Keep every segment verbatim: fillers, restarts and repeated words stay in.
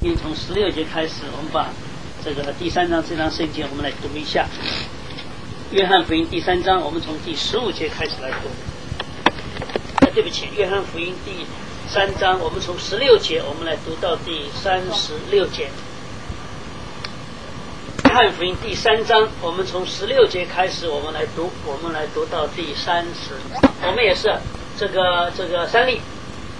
因为从十六节开始，我们把这个第三章这章圣经我们来读一下。约翰福音第三章，我们从第十五节开始来读。呃，对不起，约翰福音第三章，我们从十六节我们来读到第三十六节。约翰福音第三章，我们从十六节开始，我们来读，我们来读到第三十。我们也是这个这个三例。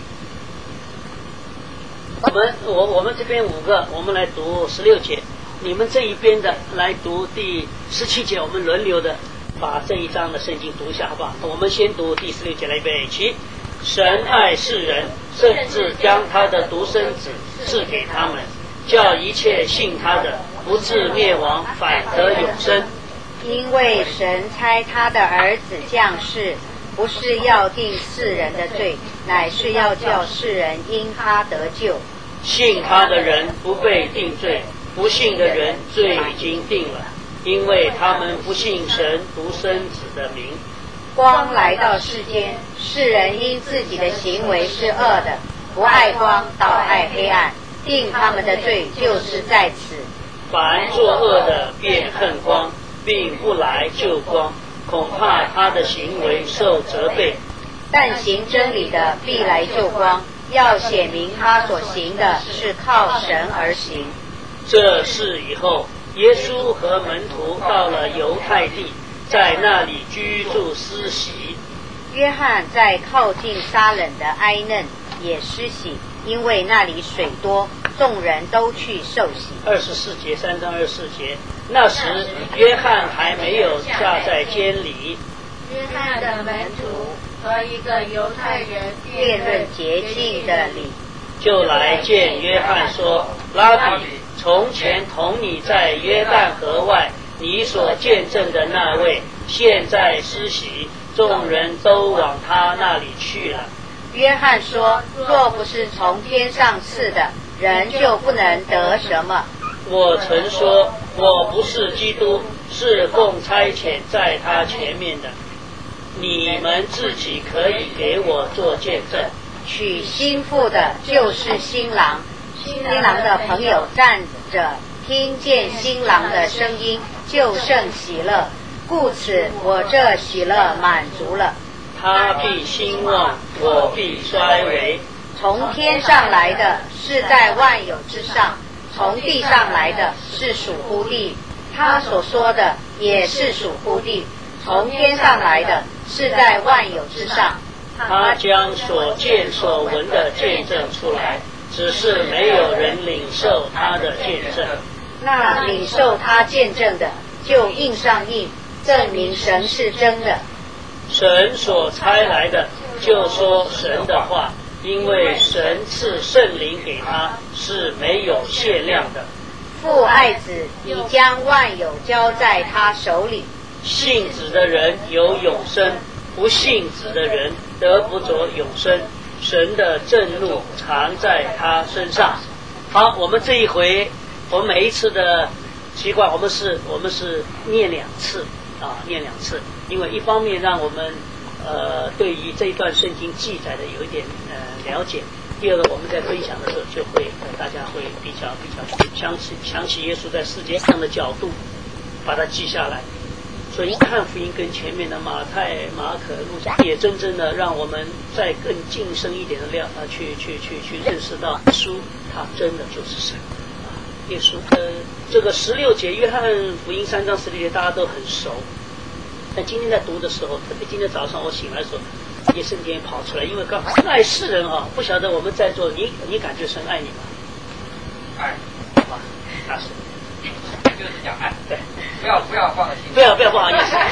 我们我我们这边五个，我们来读十六节。你们这一边的来读第十七节，我们轮流的把这一章的圣经读一下，好不好？我们先读第十六节，来预备起。神爱世人，甚至将他的独生子赐给他们，叫一切信他的不至灭亡，反得永生。 因为神差他的儿子降世，不是要定世人的罪，乃是要叫世人因他得救。 信他的人不被定罪，不信的人罪已经定了，因为他们不信神独生子的名。 光来到世间，世人因自己的行为是恶的，不爱光，倒爱黑暗，定他们的罪就是在此。 凡作恶的便恨光，并不来救光，恐怕他的行为受责备。 但行真理的必来救光，要显明他所行的是靠神而行。 这事以后，耶稣和门徒到了犹太地，在那里居住施洗。 约翰在靠近撒冷的埃嫩也施洗，因为那里水多，众人都去受洗。 二十四节，三章二十四节。那时约翰还没有下在监里。 约翰的门徒和一个犹太人辩论洁净的理， 就来见约翰说：拉比，从前同你在约旦河外，你所见证的那位，现在施洗，众人都往他那里去了。 约翰说：若不是从天上赐的，人就不能得什么。 我曾说，我不是基督，是奉差遣在他前面的。你们自己可以给我做见证。 娶新妇的就是新郎，新郎的朋友站着，听见新郎的声音，就甚喜乐。故此，我这喜乐满足了。 他必兴旺，我必衰微。 从天上来的是在万有之上，从地上来的是属乎地，他所说的也是属乎地。从天上来的是在万有之上， 他将所见所闻的见证出来，只是没有人领受他的见证。 那领受他见证的，就印上印，证明神是真的。 神所差来的，就说神的话，因为神赐圣灵给他，是没有限量的。 父爱子，已将万有交在他手里。 信子的人有永生，不信子的人得不着永生。神的震怒常在他身上。好，我们这一回，我们每一次的习惯，我们是我们是念两次啊，念两次，因为一方面让我们呃对于这一段圣经记载的有一点呃了解，第二个我们在分享的时候就会、呃、大家会比较比较想起想起耶稣在世界上的角度，把它记下来。所以约翰福音跟前面的马太、马可、路加也真正的让我们再更近深一点的料啊，去去去去认识到耶稣他真的就是神啊！耶稣呃，这个十六节约翰福音三章十六节大家都很熟，但今天在读的时候，特别今天早上我醒来的时候，这些圣经跑出来，因为刚好爱世人啊，不晓得我们在座你你感觉神爱你吗？ 爱啊，那是。 就是讲爱，对，不要不要放在心上， 不要不要不好意思。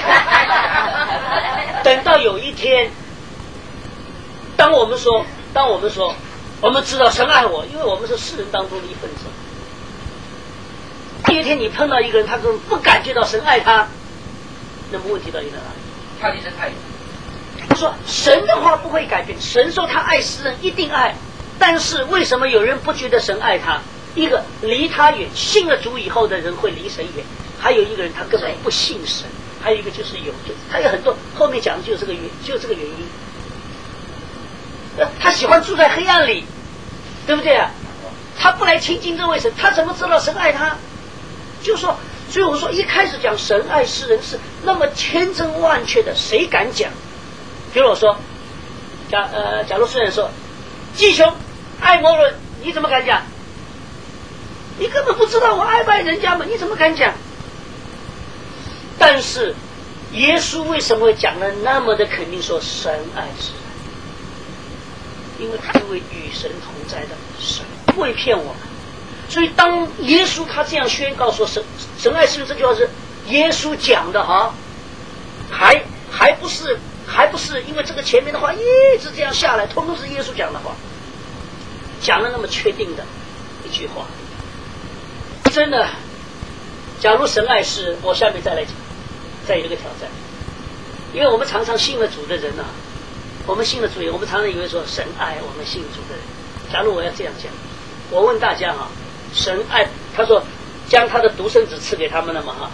等到有一天，当我们说，当我们说，我们知道神爱我，因为我们是世人当中的一份子。第一天你碰到一个人，他说不感觉到神爱他，那么问题到底在哪里？ 他离神太远。 他说神的话不会改变，神说他爱世人一定爱，但是为什么有人不觉得神爱他？一个离他远，信了主以后的人会离神远，还有一个人他根本不信神，还有一个就是有，就他有很多后面讲的就是这个原，就这个原因。他喜欢住在黑暗里，对不对啊？ 他不来亲近这位神，他怎么知道神爱他？就说，所以我说一开始讲神爱世人是那么千真万确的，谁敢讲？比如我说，假呃，假如世人说，弟兄爱某人，你怎么敢讲？你根本不知道我爱不爱人家嘛，你怎么敢讲？但是耶稣为什么会讲的那么的肯定，说神爱世人？因为他是位与神同在的神，不会骗我们。所以当耶稣他这样宣告说神神爱世人，这句话是耶稣讲的哈，还还不是还不是因为这个前面的话一直这样下来，通通是耶稣讲的话，讲了那么确定的一句话。真的，假如神爱世人，我下面再来讲，再有一个挑战，因为我们常常信了主的人啊，我们信了主，我们常常以为说神爱我们信主的人。假如我要这样讲，我问大家啊，神爱他说将他的独生子赐给他们了吗？哈，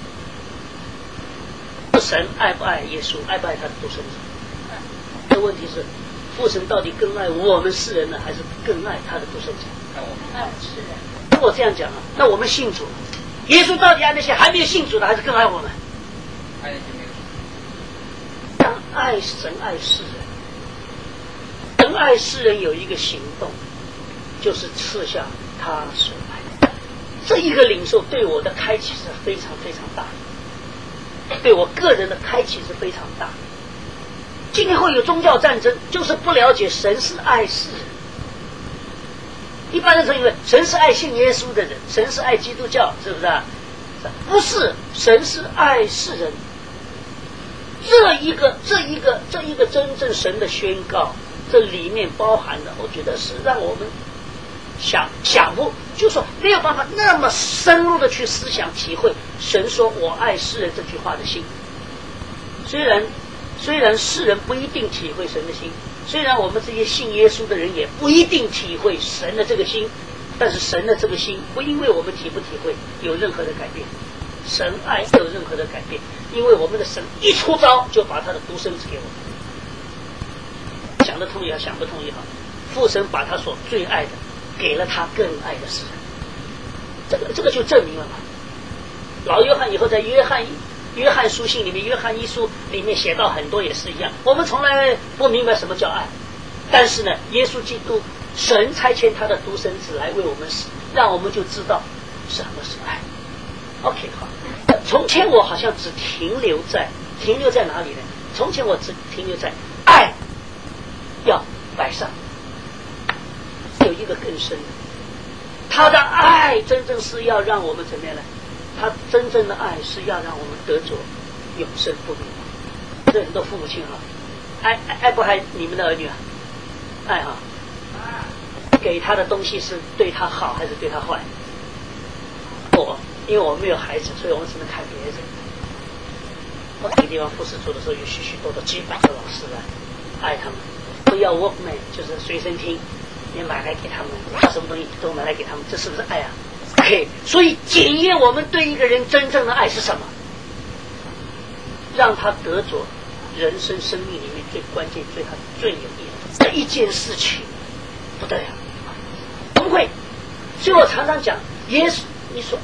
神爱不爱耶稣，爱不爱他的独生子？这问题是，父神到底更爱我们世人呢，还是更爱他的独生子？ 爱我们世人。 如果这样讲啊，那我们信主，耶稣到底爱那些还没有信主的，还是更爱我们？ 爱那些没有。 当爱神爱世人，神爱世人有一个行动，就是赐下他所爱的。这一个领受对我的开启是非常非常大的，对我个人的开启是非常大的。今天会有宗教战争，就是不了解神是爱世人。一般人说，因为神是爱信耶稣的人，神是爱基督教，是不是啊？不是，神是爱世人。这一个这一个这一个真正神的宣告，这里面包含的，我觉得是让我们想想不，就说没有办法那么深入的去思想体会神说我爱世人这句话的心。虽然虽然世人不一定体会神的心，虽然我们这些信耶稣的人也不一定体会神的这个心，但是神的这个心不因为我们体不体会有任何的改变，神爱没有任何的改变，因为我们的神一出招就把他的独生子给我们。想得通也好，想不通也好，父神把他所最爱的给了他更爱的世人，这个这个就证明了嘛。老约翰以后在约翰约翰书信里面，约翰一书里面写到很多也是一样，我们从来不明白什么叫爱，但是呢，耶稣基督神差遣他的独生子来为我们死，让我们就知道什么是爱。 OK 好，从前我好像只停留在停留在哪里呢？从前我只停留在爱要摆上，有一个更深的，他的爱真正是要让我们怎么样呢？他真正的爱是要让我们得着永生不灭。这很多父母亲哈、啊，爱爱爱不爱你们的儿女啊？爱哈、啊，给他的东西是对他好还是对他坏？我因为我没有孩子，所以我们只能看别人。我这个地方复试做的时候，有许许多多几百个老师来爱他们，不要 Walkman 就是随身听，你买来给他们，什么东西都买来给他们，这是不是爱啊？ OK， 所以检验我们对一个人真正的爱是什么？让他得着人生生命里面最关键、对他最有益的这一件事情，不得了，不会。所以我常常讲，耶稣，你说，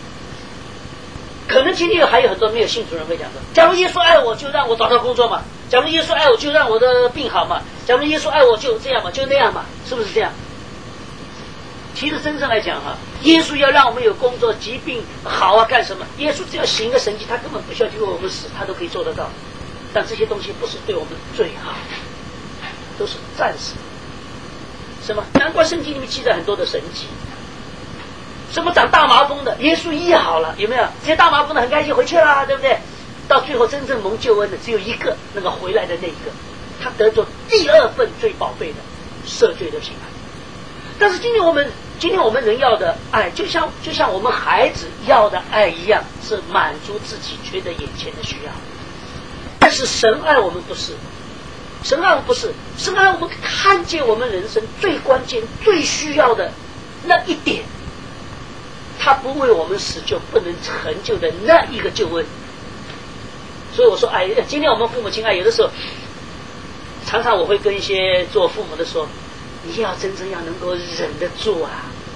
可能今天还有很多没有信主人会讲说：假如耶稣爱我，就让我找到工作嘛；假如耶稣爱我，就让我的病好嘛；假如耶稣爱我，就这样嘛，就那样嘛，是不是这样？ 其实真正来讲哈，耶稣要让我们有工作、疾病好啊，干什么？耶稣只要行个神迹，他根本不需要去为我们死，他都可以做得到。但这些东西不是对我们最好，都是暂时。什么？难怪圣经里面记载很多的神迹。什么长大麻风的，耶稣医好了，有没有？这些大麻风的很开心回去啦，对不对？到最后真正蒙救恩的只有一个，那个回来的那一个，他得着第二份最宝贝的赦罪的平安。 但是今天我们今天我们人要的爱，就像就像我们孩子要的爱一样，是满足自己觉得眼前的需要。但是神爱我们不是，神爱我们不是，神爱我们看见我们人生最关键、最需要的那一点，他不为我们死就不能成就的那一个救恩。所以我说，哎，今天我们父母亲爱，有的时候常常我会跟一些做父母的说。 你要真正要能够忍得住啊，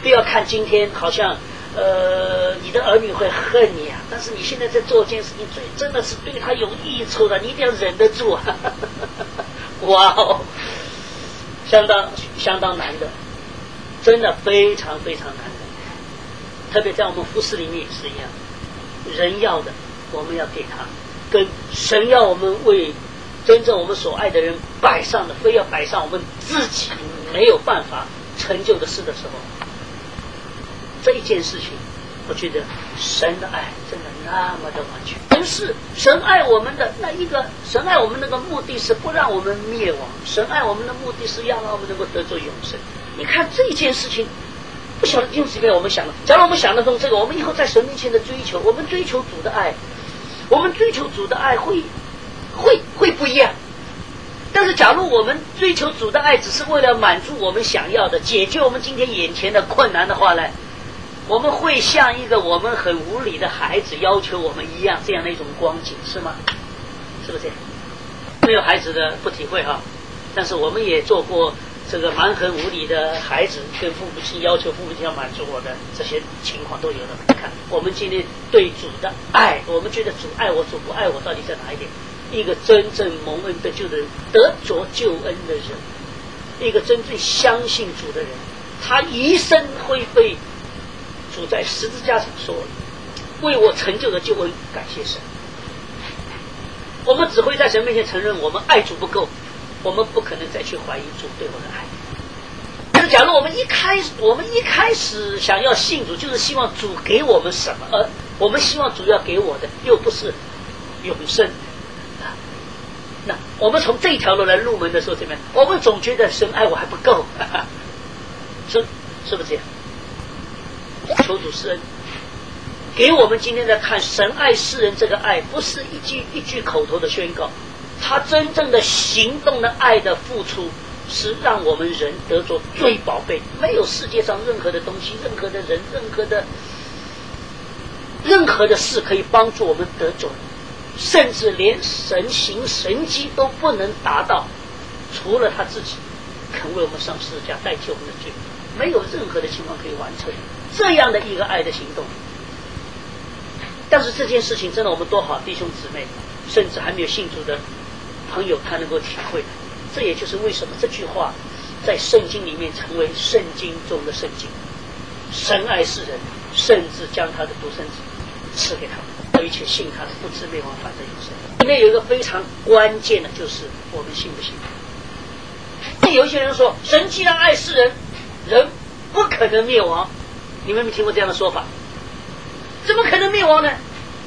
不要看今天好像呃你的儿女会恨你啊，但是你现在在做一件事情，最真的是对他有益处的，你一定要忍得住啊！哇哦，相当相当难的，真的非常非常难的。特别在我们服事里面也是一样，人要的我们要给他，跟神要我们为真正我们所爱的人摆上的，非要摆上我们自己没有办法成就的事的时候，这一件事情我觉得神的爱真的那么的完全。神是神爱我们的那一个，神爱我们那个目的是不让我们灭亡，神爱我们的目的是要让我们能够得着永生。你看这一件事情，不晓得弟兄姊妹我们想的，假如我们想得通这个，我们以后在神面前的追求，我们追求主的爱，我们追求主的爱会会会不一样。但是假如我们追求主的爱只是为了满足我们想要的，解决我们今天眼前的困难的话呢，我们会像一个我们很无理的孩子要求我们一样，这样的一种光景，是吗？是不是？没有孩子的不体会哈，但是我们也做过这个蛮横无理的孩子，跟父母亲要求父母亲要满足我的这些情况都有的。看我们今天对主的爱，我们觉得主爱我，主不爱我，到底在哪一点？一个真正蒙恩得救的人，得着救恩的人，一个真正相信主的人，他一生会被主在十字架上说，为我成就的救恩感谢神。我们只会在神面前承认我们爱主不够，我们不可能再去怀疑主对我的爱。但是假如我们一开始我们一开始想要信主，就是希望主给我们什么，而我们希望主要给我的又不是永生，那我们从这一条路来入门的时候怎么样？我们总觉得神爱我还不够，是是不是这样？求主施恩，给我们今天在看神爱世人这个爱，不是一句一句口头的宣告，他真正的行动的爱的付出，是让我们人得着最宝贝。没有世界上任何的东西，任何的人，任何的任何的事可以帮助我们得着，甚至连神行神迹都不能达到，除了他自己肯为我们上十字架代替我们的罪，没有任何的情况可以完成这样的一个爱的行动。但是这件事情真的我们多好弟兄姊妹，甚至还没有信主的朋友他能够体会。这也就是为什么这句话在圣经里面成为圣经中的圣经。神爱世人，甚至将他的独生子赐给他们，一切信他的不至灭亡，反得永生。里面有一个非常关键的，就是我们信不信。有一些人说，神既然爱世人，人不可能灭亡。你们有没有听过这样的说法？怎么可能灭亡呢？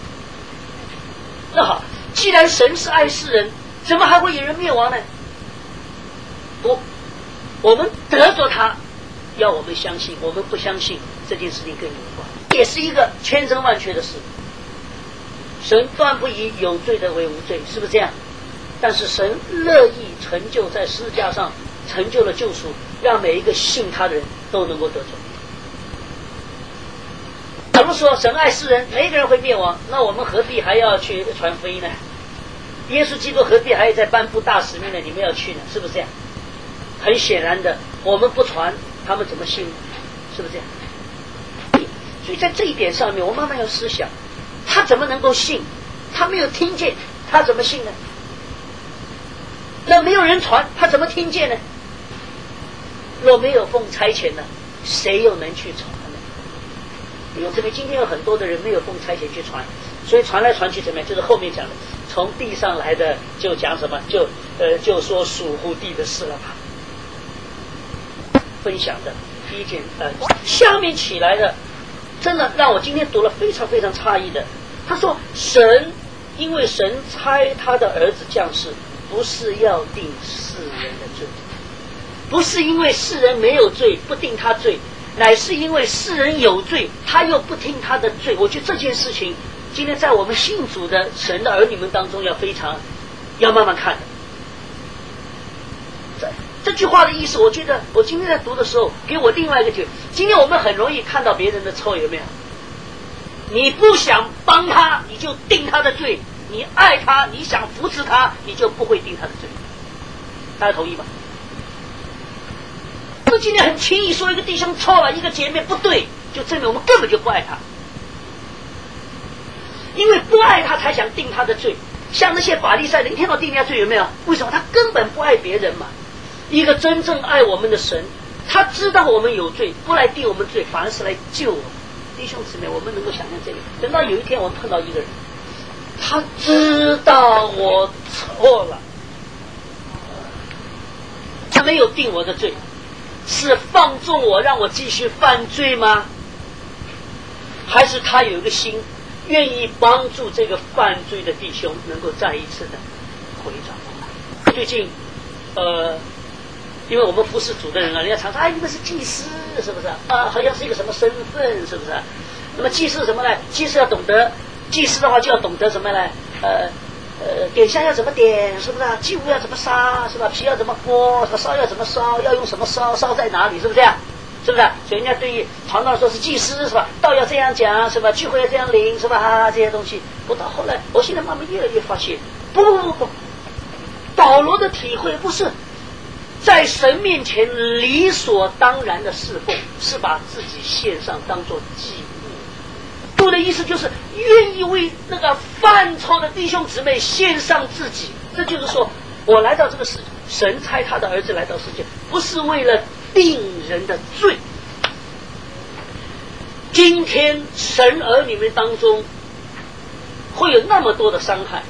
那好，既然神是爱世人，怎么还会有人灭亡呢？不，我们得着他，要我们相信，我们不相信，这件事情更有关，也是一个千真万确的事。神断不以有罪的为无罪，是不是这样？但是神乐意成就在十字架上成就了救赎，让每一个信他的人都能够得着。假如说神爱世人，每一个人会灭亡，那我们何必还要去传福音呢？耶稣基督何必还要再颁布大使命呢？你们要去呢？是不是这样？很显然的，我们不传，他们怎么信？是不是这样？所以在这一点上面，我慢慢要思想，他怎么能够信？他没有听见，他怎么信呢？那没有人传，他怎么听见呢？若没有奉差遣呢，谁又能去传呢？因为这边今天有很多的人没有奉差遣去传，所以传来传去怎么样？就是后面讲的，从地上来的就讲什么，就呃就说属乎地的事了吧。分享的第一件，呃，下面起来的，真的让我今天读了非常非常诧异的。他说，神因为神差他的儿子降世，不是要定世人的罪，不是因为世人没有罪不定他罪，乃是因为世人有罪，他又不听他的罪。我觉得这件事情今天在我们信主的神的儿女们当中要非常要慢慢看的。这这句话的意思，我觉得我今天在读的时候给我另外一个觉得，今天我们很容易看到别人的错，有没有？你不想帮他，你就定他的罪；你爱他，你想扶持他，你就不会定他的罪。大家同意吗？ 那今天很轻易说一个弟兄错了，一个姐妹不对，就证明我们根本就不爱他，因为不爱他才想定他的罪。像那些法利赛人一天到定人家罪，有没有？为什么？他根本不爱别人嘛。一个真正爱我们的神，他知道我们有罪，不来定我们罪，反而是来救我们。弟兄姊妹，我们能够想象这个。等到有一天我们碰到一个人，他知道我错了，他没有定我的罪，是放纵我让我继续犯罪吗？还是他有一个心愿意帮助这个犯罪的弟兄能够再一次的回转过来？最近呃因为我们服侍主的人啊，人家常说哎，你们是祭司是不是啊？好像是一个什么身份是不是？那么祭司什么呢？祭司要懂得，祭司的话就要懂得什么呢？呃呃，点香要怎么点是不是？祭物要怎么杀是吧？皮要怎么剥是吧？烧要怎么烧？要用什么烧？烧在哪里是不是这样？是不是？所以人家对于常常说是祭司是吧？道要这样讲是吧？聚会要这样领是吧？啊，这些东西，我到后来，我现在慢慢越来越发现，不不不不，保罗的体会不是在神面前理所当然的侍奉，是把自己献上当作祭物。我的意思就是愿意为那个犯错的弟兄姊妹献上自己。这就是说，我来到这个世界，神差他的儿子来到世界，不是为了定人的罪。今天神儿女们当中会有那么多的伤害，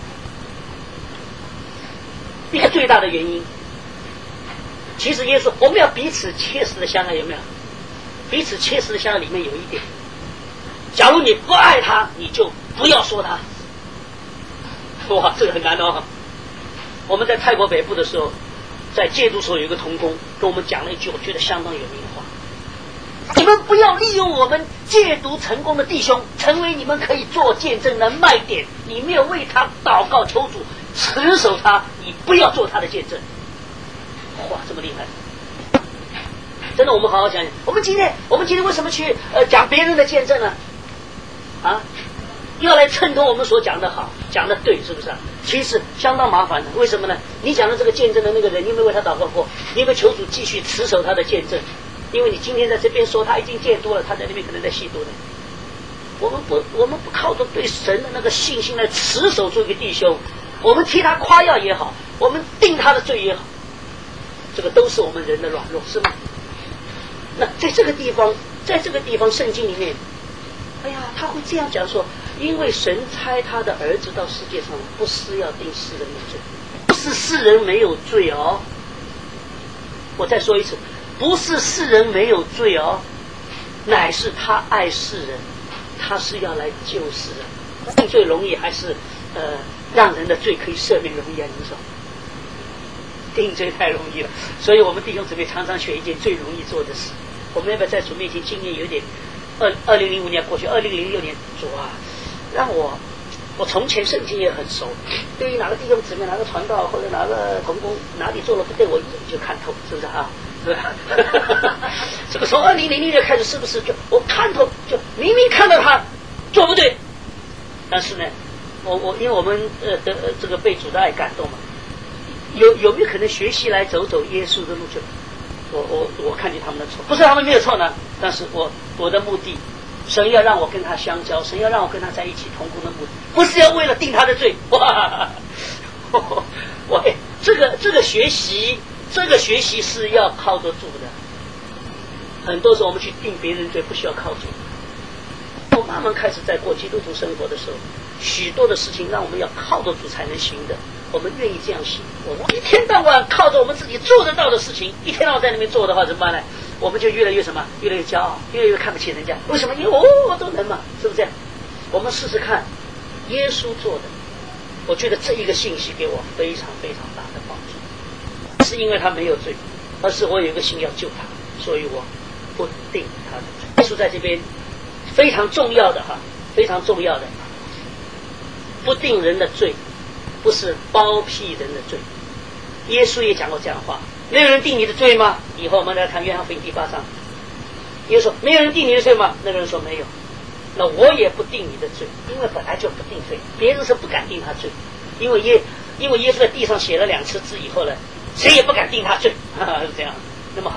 一个最大的原因，其实耶稣我们要彼此切实的相爱，有没有？彼此切实的相爱里面有一点，假如你不爱他，你就不要说他。哇，这个很难哦。我们在泰国北部的时候，在戒毒所有一个同工跟我们讲了一句我觉得相当有名的话，你们不要利用我们戒毒成功的弟兄成为你们可以做见证的卖点，你没有为他祷告求主持守他，你不要做他的见证。哇，这么厉害，真的。我们好好讲讲，我们今天我们今天为什么去呃讲别人的见证呢？啊，要来衬托我们所讲的好，讲的对，是不是？其实相当麻烦的。为什么呢？你讲的这个见证的那个人，你有没有为他祷告过？你有没有求主继续持守他的见证？因为你今天在这边说他已经戒毒了，他在那边可能在吸毒呢。我们不，我们不靠着对神的那个信心来持守住一个弟兄，我们替他夸耀也好，我们定他的罪也好，这个都是我们人的软弱，是吗？那在这个地方，在这个地方，圣经里面，哎呀，他会这样讲说，因为神差他的儿子到世界上，不是要定世人的罪，不是世人没有罪哦。我再说一次，不是世人没有罪哦，乃是他爱世人，他是要来救世人。定罪容易还是呃让人的罪可以赦免容易啊？你们说？定罪太容易了，所以我们弟兄姊妹常常选一件最容易做的事。我们要不要在主面前经验有点？二二零零五年过去，二零零六年主啊，让我我从前圣经也很熟，对于哪个弟兄姊妹、哪个传道或者哪个同工哪里做了不对，我一眼就看透，是不是啊？是吧？这个从二零零零年开始，是不是就我看透，就明明看到他做不对，但是呢，我我因为我们呃的呃这个被主的爱感动嘛。有有没有可能学习来走走耶稣的路？就我我我看见他们的错，不是他们没有错呢，但是我我的目的，神要让我跟他相交，神要让我跟他在一起同工的目的，不是要为了定他的罪。哇，我这个这个学习，这个学习是要靠得住的。很多时候我们去定别人罪，不需要靠主。我慢慢开始在过基督徒生活的时候，许多的事情让我们要靠得住才能行的。我们愿意这样行，我们一天到晚靠着我们自己做得到的事情，一天到晚在那边做的话怎么办呢？我们就越来越什么，越来越骄傲，越来越看不起人家。为什么？因为我我都能嘛，是不是这样？我们试试看，耶稣做的，我觉得这一个信息给我非常非常大的帮助，是因为他没有罪，而是我有一个心要救他，所以我不定他的罪。耶稣在这边非常重要的哈，非常重要的，不定人的罪。不是包庇人的罪，耶稣也讲过这样的话，没有人定你的罪吗？以后我们来看约翰福音第八章，耶稣说没有人定你的罪吗？那个人说没有，那我也不定你的罪，因为本来就不定罪，别人是不敢定他罪，因为耶因为耶稣在地上写了两次字以后呢，谁也不敢定他罪，哈哈，是这样。那么好，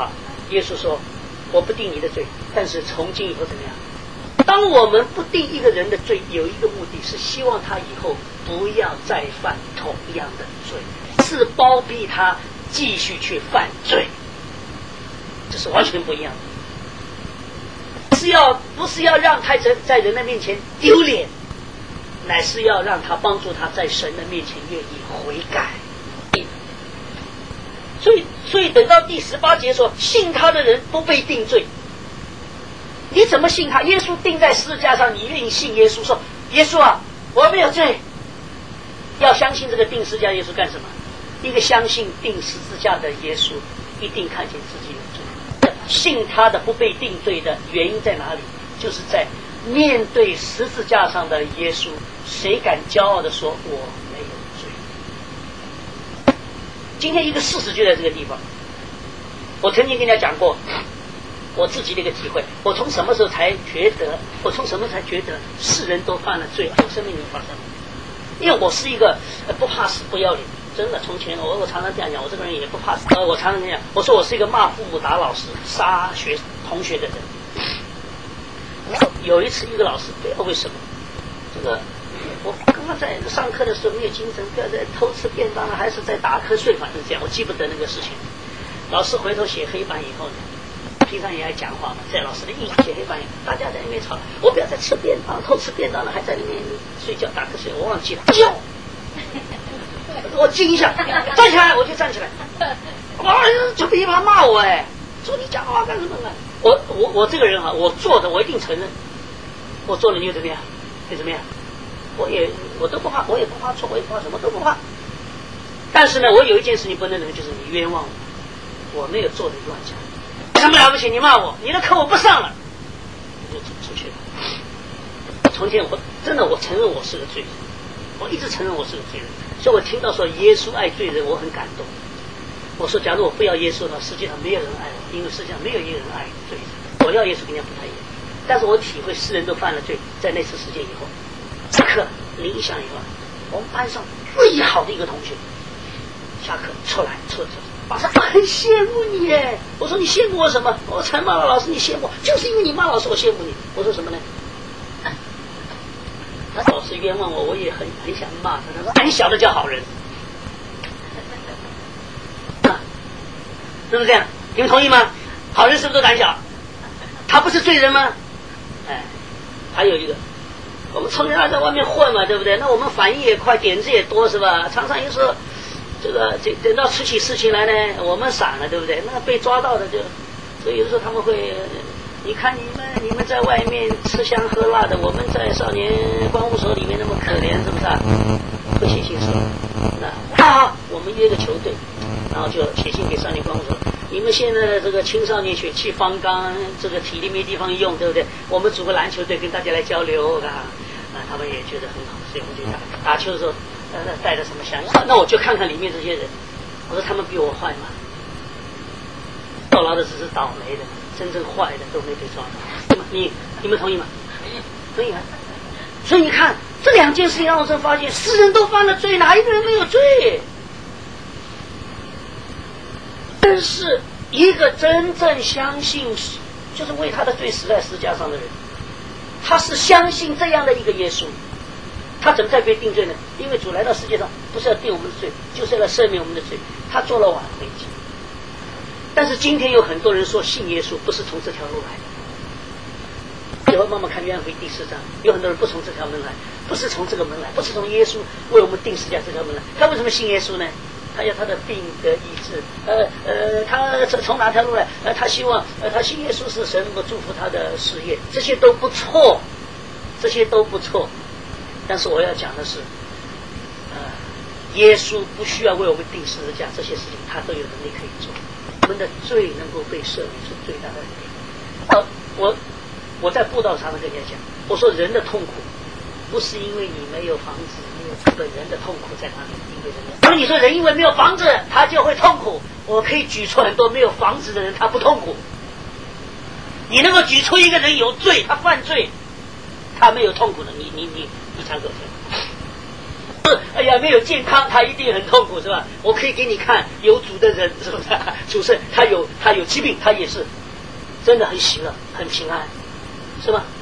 耶稣说我不定你的罪，但是从今以后怎么样？当我们不定一个人的罪，有一个目的是希望他以后不要再犯同样的罪，是包庇他继续去犯罪，这是完全不一样的。是要不是要让他在在人的面前丢脸，乃是要让他帮助他在神的面前愿意悔改。所以所以等到第十八节说信他的人不被定罪，你怎么信他？耶稣钉在十字架上，你愿意信耶稣？说耶稣啊，我没有罪。要相信这个钉十字架耶稣干什么？一个相信钉十字架的耶稣一定看见自己有罪，信他的不被定罪的原因在哪里？就是在面对十字架上的耶稣，谁敢骄傲的说我没有罪？今天一个事实就在这个地方。我曾经跟大家讲过我自己的一个体会，我从什么时候才觉得我从什么才觉得世人都犯了罪，有生命中发生？因为我是一个不怕死不要脸，真的。从前我我常常这样讲，我这个人也不怕死。呃，我常常这样，我说我是一个骂父母、打老师、杀学同学的人。有一次一个老师，不知道为什么，这个我刚刚在上课的时候没有精神，不要在偷吃便当了，还是在打瞌睡，反正这样，我记不得那个事情。老师回头写黑板以后呢，平常也爱讲话嘛，在老师的印象写黑板，大家在那边吵，我不要再吃便当，偷吃便当了，还在那边睡觉打瞌睡，我忘记了，叫我惊一下，站起来，我就站起来，哇，就噼啪骂我哎，说你讲话干什么呢？我我我这个人啊，我做的我一定承认，我做了你又怎么样？你怎么样？我也我都不怕，我也不怕错，我也不怕什么都不怕。但是呢，我有一件事情不能忍，就是你冤枉我，我没有做的乱讲。有什么了不起？你骂我，你的课我不上了，我就走出去了。从前我真的我承认我是个罪人，我一直承认我是个罪人，所以我听到说耶稣爱罪人，我很感动。我说假如我不要耶稣的话，世界上没有人爱我，因为世界上没有一个人爱罪人。我要耶稣跟人家不太一样，但是我体会世人都犯了罪，在那次事件以后，这课铃一响以后，我们班上最好的一个同学下课出来出出马上很羡慕你耶。我说你羡慕我什么？我才骂了老师你羡慕，就是因为你骂老师我羡慕你。我说什么呢？他老师冤枉我，我也很很想骂他。他说胆小的叫好人，啊，是不是这样？你们同意吗？好人是不是都胆小？他不是罪人吗？哎，还有一个，我们从小在外面混嘛，对不对？那我们反应也快，点子也多，是吧？常常有时候这个这等到出起事情来呢，我们闪了，对不对？那被抓到的就，所以有时候他们会，你看你们你们在外面吃香喝辣的，我们在少年观护所里面那么可怜，是不是啊？不写信说，那好，我们约个球队，然后就写信给少年观护所。你们现在的这个青少年血气方刚，这个体力没地方用，对不对？我们组个篮球队跟大家来交流啊，啊，他们也觉得很好，所以我们就打打球的时候，呃，带着什么香？那我就看看里面这些人，我说他们比我坏吗？坐牢的只是倒霉的，真正坏的都没被抓到。你你们同意吗？同意啊。所以你看这两件事情，让我真发现，世人都犯了罪，哪一个人没有罪？但是一个真正相信就是为他的罪死在十字架上的人，他是相信这样的一个耶稣，他怎么再被定罪呢？因为主来到世界上不是要定我们的罪，就是要赦免我们的罪，他做了挽回祭。但是今天有很多人说信耶稣不是从这条路来的，以后慢慢看约翰福音第四章，有很多人不从这条门来，不是从这个门来，不是从耶稣为我们定十字架这条门来。他为什么信耶稣呢？他要他的病得医治，呃呃，他从哪条路来？呃，他希望，呃，他信耶稣是神能够祝福他的事业，这些都不错，这些都不错。但是我要讲的是，呃，耶稣不需要为我们定十字架，这些事情他都有能力可以做。我们的罪能够被赦免是最大的恩典。呃，我我在布道常常跟人家讲，我说人的痛苦不是因为你没有房子，没有本人的痛苦在哪里？因为人的。那么你说人因为没有房子他就会痛苦，我可以举出很多没有房子的人他不痛苦。你能够举出一个人有罪，他犯罪，他没有痛苦的，你你你你讲给我听。 哎呀，没有健康，他一定很痛苦，是吧？我可以给你看有主的人，是不是？主圣他有他有疾病，他也是真的很喜乐，很平安，是吧？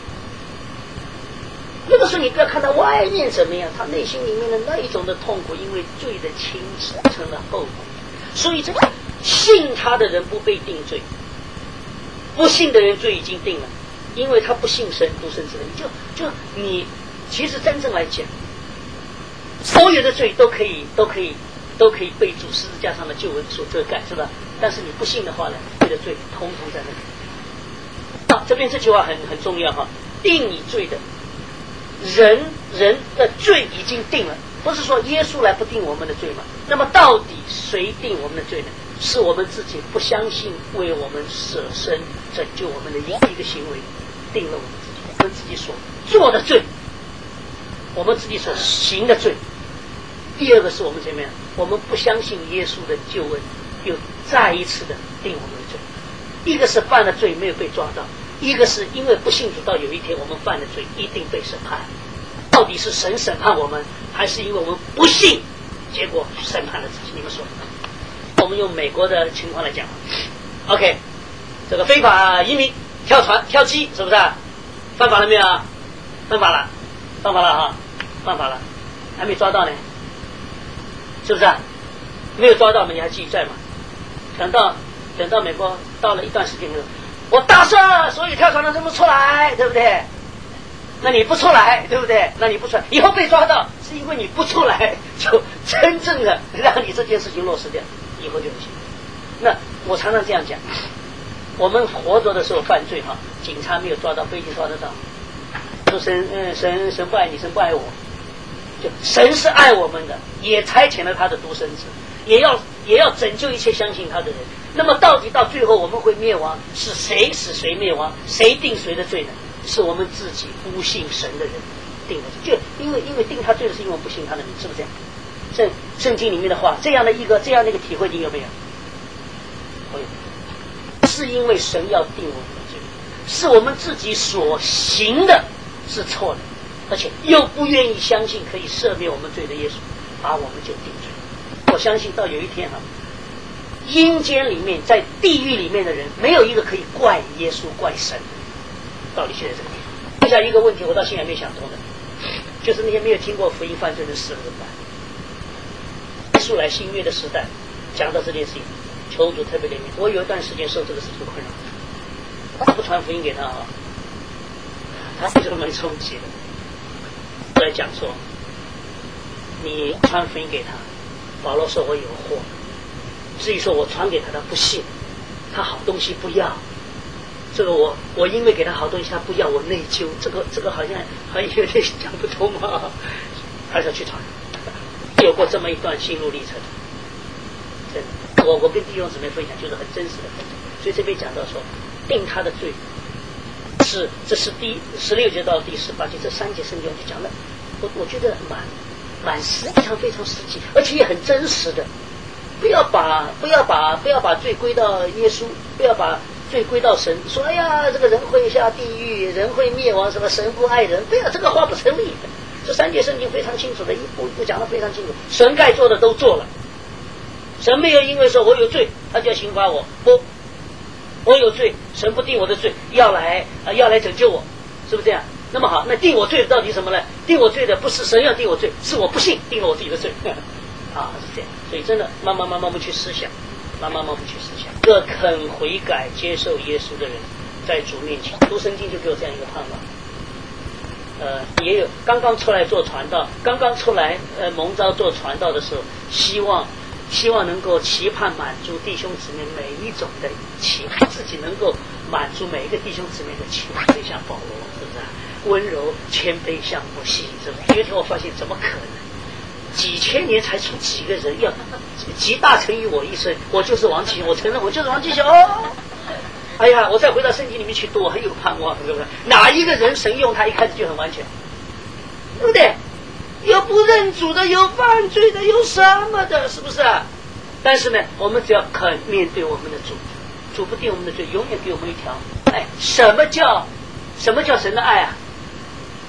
那个时候你不要看他外面怎么样，他内心里面的那一种的痛苦，因为罪的侵蚀成了后果。所以这个信他的人不被定罪，不信的人罪已经定了，因为他不信神独生子的，就就你其实真正来讲，所有的罪都可以都可以都可以被主十字架上的救恩所遮盖，是吧？但是你不信的话呢，你的罪通通在那里。好，这边这句话很很重要哈，定你罪的人人的罪已经定了，不是说耶稣来不定我们的罪吗？那么到底谁定我们的罪呢？是我们自己不相信为我们舍身拯救我们的一一个行为定了我们自己，我们自己所做的罪，我们自己所行的罪。第二个是我们怎么样？我们不相信耶稣的救恩，又再一次的定我们的罪。一个是犯了罪没有被抓到，一个是因为不信主，到有一天我们犯了罪一定被审判。到底是神审判我们，还是因为我们不信，结果审判了自己？你们说？我们用美国的情况来讲 ，OK， 这个非法移民跳船跳机是不是、啊？犯法了没有？犯法了，犯法了哈，犯法了，还没抓到呢，是不是、啊？没有抓到，我们还继续在嘛？等到等到美国到了一段时间后，我大赦所有跳船的人都出来，对不对？那你不出来，对不对？那你不出来，以后被抓到，是因为你不出来，就真正的让你这件事情落实掉，以后就不行。那我常常这样讲，我们活着的时候犯罪哈，警察没有抓到，不一定抓得到。说神嗯神神不爱你，神不爱我，就神是爱我们的，也差遣了他的独生子，也要也要拯救一切相信他的人。那么到底到最后我们会灭亡，是谁使谁灭亡？谁定谁的罪呢？是我们自己不信神的人定的罪，就因为因为定他罪的是因为我们不信他的人，是不是这样？圣圣经里面的话，这样的一个这样的一个体会，你有没有？我有。是因为神要定我们的罪，是我们自己所行的是错的，而且又不愿意相信可以赦免我们罪的耶稣，把我们就定罪。我相信到有一天啊，阴间里面在地狱里面的人，没有一个可以怪耶稣怪神。道理现在这个地方，剩下一个问题，我到现在没想通的，就是那些没有听过福音犯罪的死了怎么办？耶稣来新约的时代讲到这件事情，求主特别怜悯。我有一段时间受这个事情困扰，我不传福音给他啊，他就蛮冲击的。后来讲说，你传福音给他，保罗说我有祸，至于说我传给他，他不信，他好东西不要。这个我我因为给他好东西他不要，我内疚，这个这个好像好像有点讲不通啊，还是要去传。有过这么一段心路历程，真的，我我跟弟兄姊妹分享就是很真实的分享。所以这边讲到说，定他的罪是这是第十六节到第十八节这三节圣经就讲了，我我觉得蛮蛮非常非常实际，而且也很真实的。不要把不要把不要把罪归到耶稣，不要把罪归到神，说哎呀，这个人会下地狱，人会灭亡，什么神不爱人，不要，这个话不成立的。这三节圣经非常清楚的，一步一步讲得非常清楚。神该做的都做了，神没有因为说我有罪，他就要刑罚我，不，我有罪，神不定我的罪，要来、呃、要来拯救我，是不是这样？那么好，那定我罪的到底什么呢？定我罪的不是神要定我罪，是我不信定了我自己的罪。啊，是这样。所以真的，慢慢慢慢我们去思想。慢慢慢慢去思想，这肯悔改接受耶稣的人，在主面前，读圣经就给我这样一个盼望。呃，也有刚刚出来做传道，刚刚出来呃蒙召做传道的时候，希望希望能够期盼满足弟兄姊妹每一种的期盼，自己能够满足每一个弟兄姊妹的期望，就像保罗，是不是、啊？温柔谦卑像摩西，是不是？有一天我发现，怎么可能？几千年才出几个人，要集大成于我一生，我就是王启，我承认我就是王启晓。哦，哎呀，我再回到圣经里面去读，我很有盼望，对不对？哪一个人神用他一开始就很完全，对不对？有不认主的，有犯罪的，有什么的，是不是啊？但是呢，我们只要肯面对我们的主，主不定我们的罪，永远给我们一条。哎，什么叫什么叫神的爱啊？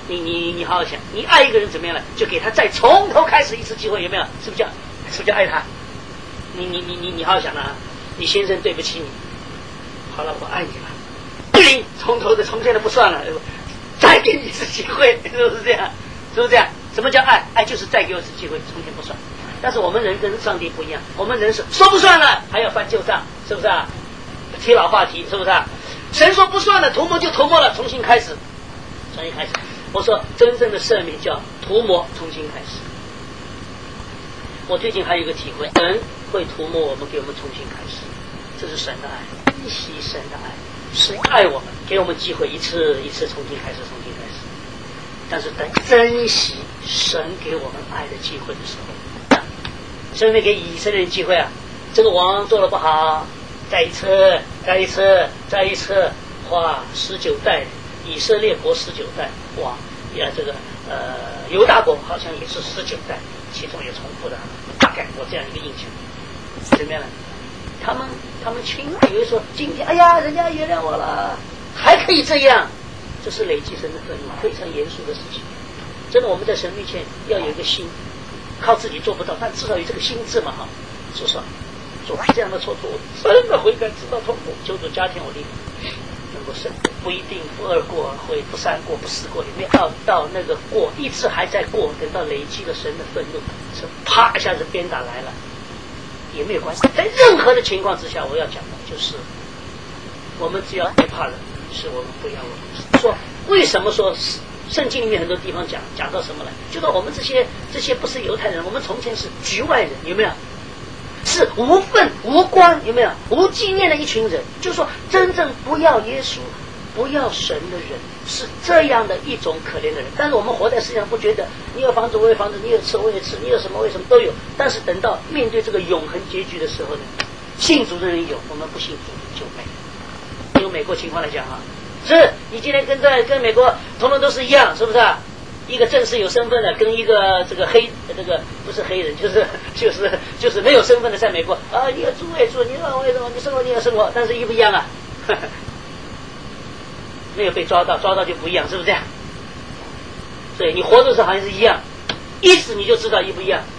你你你好好想，你爱一个人怎么样了，就给他再从头开始一次机会，有没有？是不是叫是不是叫爱他？你你你你你好好想了啊！你先生对不起你，好了，我爱你了，不行，从头的从现在不算了，再给你一次机会，是不是这样？是不是这样？什么叫爱？爱就是再给我一次机会，从前不算。但是我们人跟上帝不一样，我们人是说不算了，还要翻旧账，是不是啊？提老话题，是不是啊？神说不算了，涂抹就涂抹了，重新开始，重新开始。我说真正的赦免叫涂抹，重新开始。我最近还有一个体会，神会涂抹我们，给我们重新开始，这是神的爱，珍惜神的爱，是爱我们，给我们机会，一次一次重新开始，重新开始。但是等珍惜神给我们爱的机会的时候，神没给以色列人机会啊，这个王做的不好，再一次，再一次，再一次，哇，十九代以色列国十九代，哇，呀，这个呃犹大国好像也是十九代，其中也重复的，大概我这样一个印象。怎么样呢？他们他们轻以为说今天，哎呀，人家原谅我了，还可以这样，这是累积神的愤怒，非常严肃的事情。真的，我们在神面前要有一个心，靠自己做不到，但至少有这个心智嘛，哈，至少做这样的错错，真的悔改，知道痛苦，求主加添我力量，能够胜不一定不二过会不三过不四过，里面到到那个过一直还在过，等到累积了神的愤怒，是啪一下子鞭打来了，也没有关系。在任何的情况之下，我要讲的就是，我们只要害怕了，是我们不要我们说为什么说圣经里面很多地方讲讲到什么呢？就说我们这些这些不是犹太人，我们从前是局外人，有没有？是无份无关，有没有？无纪念的一群人。就说真正不要耶稣、不要神的人，是这样的一种可怜的人。但是我们活在世界上，不觉得你有房子我有房子，你有吃我也吃，你有什么为什么都有。但是等到面对这个永恒结局的时候呢，信主的人有，我们不信主就没有。用美国情况来讲啊。是你今天跟在跟美国同仁都是一样，是不是啊？一个正式有身份的跟一个这个黑这个不是黑人，就是就是就是没有身份的在美国啊，你要住也住，你要为什么你生活你要生活，但是一不一样啊？呵呵没有被抓到，抓到就不一样，是不是这样？所以你活的时候好像是一样，一死你就知道一不一样。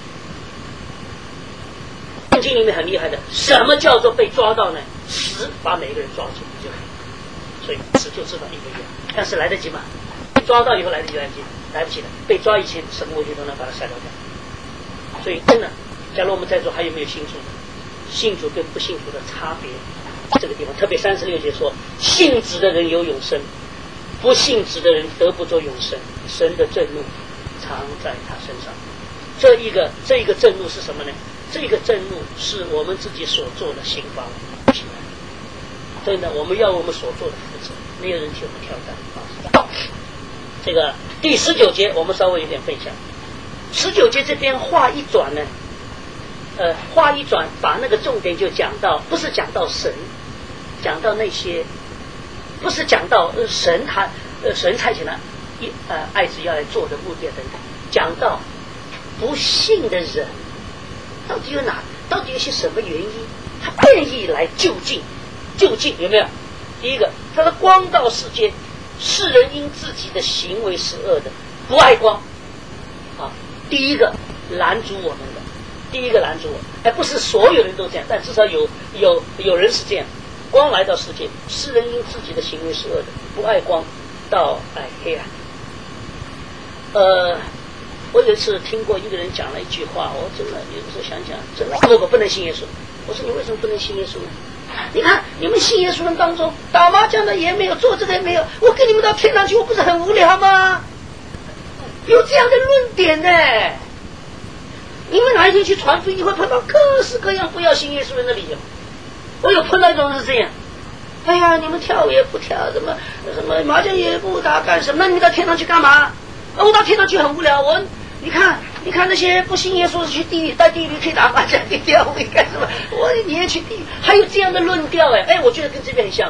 圣经里面很厉害的，什么叫做被抓到呢？死把每个人抓住就可以。所以死就知道一不一样，但是来得及吗？抓到以后来得及，来得及，来不及的。被抓以前，什么问题都能把它筛掉掉。所以真的，假如我们在座还有没有信主的，信主跟不信主的差别，这个地方特别三十六节说，信子的人有永生，不信子的人得不着永生，神的震怒常在他身上。这一个这一个震怒是什么呢？这个震怒是我们自己所做的刑罚。真的，我们要我们所做的负责，没有人替我们挑战。好，这个第十九节我们稍微有点分享。十九节这边话一转呢，呃，话一转，把那个重点就讲到，不是讲到神，讲到那些，不是讲到、呃、神他呃神差遣了一呃爱子要来做的目的等等，讲到不信的人到底有哪，到底有些什么原因，他愿意来就近。究竟有没有？第一个，他说光到世间，世人因自己的行为是恶的，不爱光啊。第一个拦阻我们的，第一个拦阻我们，哎，不是所有人都这样，但至少有有有人是这样。光来到世界，世人因自己的行为是恶的，不爱光，到爱黑暗。呃，我有一次听过一个人讲了一句话，我真的有的时候想想，真的如果不能信耶稣，我说你为什么不能信耶稣呢？你看你们信耶稣人当中打麻将的也没有，做这个也没有，我跟你们到天上去，我不是很无聊吗？有这样的论点呢。你们哪一天去传福音，你会碰到各式各样不要信耶稣人的理由。我有碰到一种是这样，哎呀，你们跳舞也不跳，什么什么麻将也不打，干什么？那你们到天上去干嘛？我到天上去很无聊，我你看你看那些不信耶稣是去地狱，在地狱可以打麻将可以跳舞，你干什么？我你也去地狱，还有这样的论调哎哎，我觉得跟这边很像啊。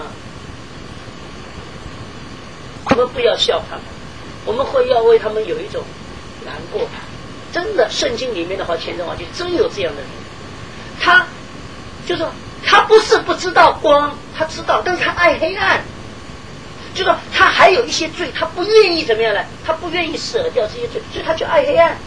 我们不要笑他们，我们会要为他们有一种难过。真的，圣经里面的话，千真万确，真有这样的人。他就是他不是不知道光，他知道，但是他爱黑暗。 就说他还有一些罪，他不愿意怎么样呢？他不愿意舍掉这些罪，所以他就爱黑暗。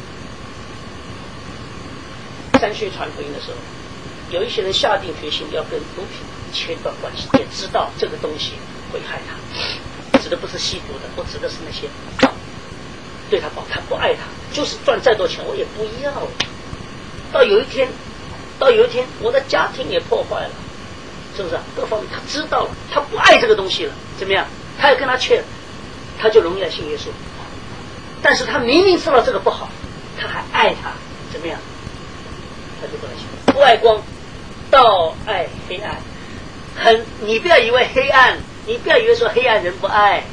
三区传福音的时候，有一些人下定决心要跟毒品切断关系，也知道这个东西会害他。指的不是吸毒的，我指的是那些对他好，他不爱他，就是赚再多钱我也不要。到有一天，到有一天，我的家庭也破坏了，是不是、啊？各方面他知道了，他不爱这个东西了，怎么样？他要跟他劝，他就容易来信耶稣。但是他明明知道这个不好，他还爱他，怎么样？他就不来信。不爱光，倒爱黑暗。很，你不要以为黑暗，你不要以为说黑暗人不爱。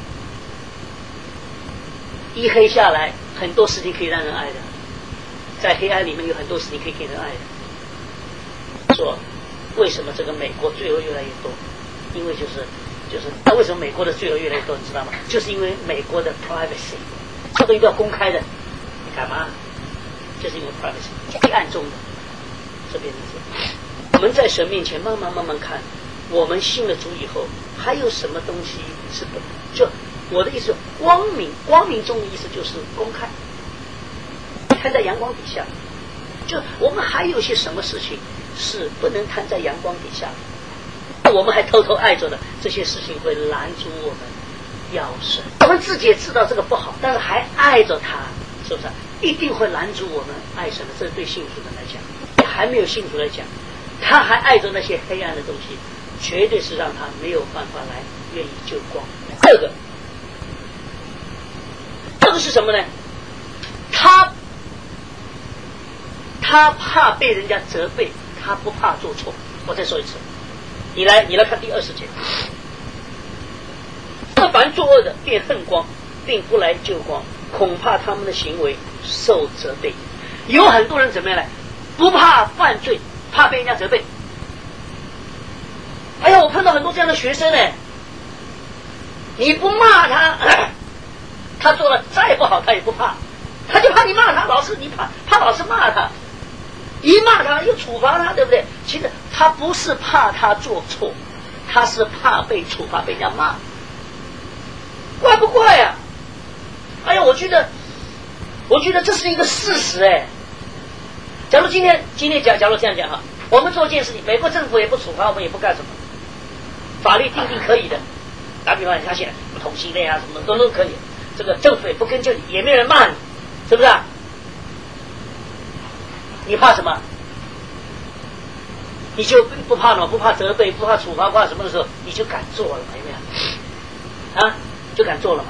一黑下来，很多事情可以让人爱的，在黑暗里面有很多事情可以给人爱的。说为什么这个美国罪恶越来越多？因为就是就是那为什么美国的罪恶越来越多？你知道吗？就是因为美国的 privacy， 这个一定要公开的，你干嘛？就是因为 privacy， 黑暗中的这边的是，我们在神面前慢慢慢慢看，我们信了主以后，还有什么东西是不就？我的意思，光明，光明中的意思就是公开，摊在阳光底下。就我们还有些什么事情是不能摊在阳光底下，我们还偷偷爱着的，这些事情会拦阻我们要神。我们自己也知道这个不好，但是还爱着他，是不是？一定会拦阻我们爱神的。这是对信徒的来讲，还没有信徒来讲，他还爱着那些黑暗的东西，绝对是让他没有办法来愿意救光。这个。这个是什么呢？他他怕被人家责备，他不怕做错。我再说一次，你来你来看第二十节。凡作恶的便恨光，并不来救光，恐怕他们的行为受责备。有很多人怎么样呢？不怕犯罪，怕被人家责备。哎呀，我碰到很多这样的学生呢，你不骂他。他做了再不好他也不怕，他就怕你骂他，老师你怕怕老师骂他，一骂他又处罚他，对不对？其实他不是怕他做错，他是怕被处罚，被人家骂。怪不怪啊？哎呀，我觉得我觉得这是一个事实哎。假如今天今天讲假如这样讲哈，我们做一件事情，美国政府也不处罚我们，也不干什么，法律定定可以的，打比方像现在同性恋啊什么的都都可以，这个政府也不跟着你，也没人骂你，是不是啊？你怕什么？你就不怕了，不怕责备，不怕处罚，不怕什么的时候，你就敢做了嘛？有没有？啊，就敢做了嘛？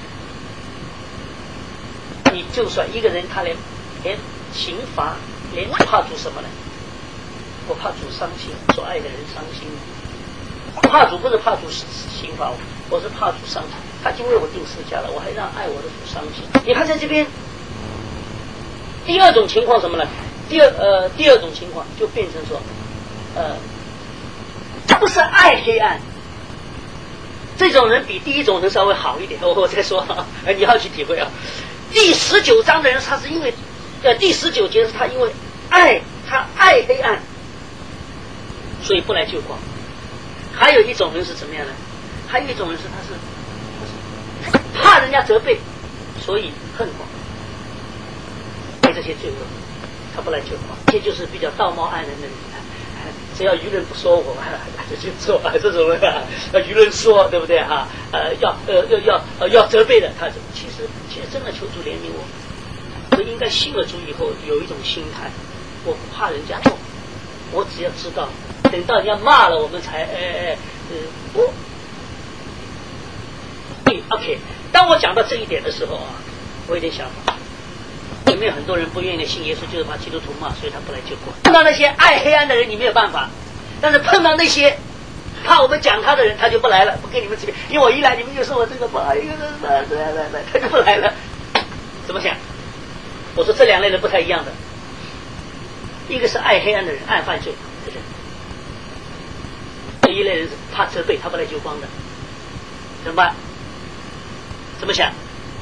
你就算一个人他连连刑罚连怕主什么呢？我怕主伤心，所爱的人伤心。怕主不是怕主刑罚我，我是怕主伤心。他已经为我定十字架了，我还让爱我的主伤心。你看在这边，第二种情况什么呢？第二呃第二种情况就变成说，呃，他不是爱黑暗。这种人比第一种人稍微好一点。我我再说啊，你要去体会啊。第十九章的人，他是因为，呃，第十九节是他因为爱，他爱黑暗，所以不来救光。还有一种人是怎么样呢？还有一种人是他是，他是怕人家责备，所以恨光，被这些罪恶，他不来救光。这就是比较道貌岸然的人。只要舆论不说我，就去做啊，这种人啊，舆论说对不对哈？呃，要呃要要呃要责备的，他其实其实真的求主怜悯我，我应该信了主以后有一种心态，我不怕人家做，我只要知道，等到人家骂了我们才哎哎呃不。OK， 当我讲到这一点的时候啊，我有点想法。有没有很多人不愿意信耶稣，就是把基督徒骂，所以他不来救光。碰到那些爱黑暗的人，你没有办法；但是碰到那些怕我们讲他的人，他就不来了，不跟你们这边。因为我一来，你们就说我这个不好，一个来来来来，他就不来了。怎么想？我说这两类人不太一样的，一个是爱黑暗的人，爱犯罪的人；这一类人是怕责备，他不来救光的。怎么办？怎么想？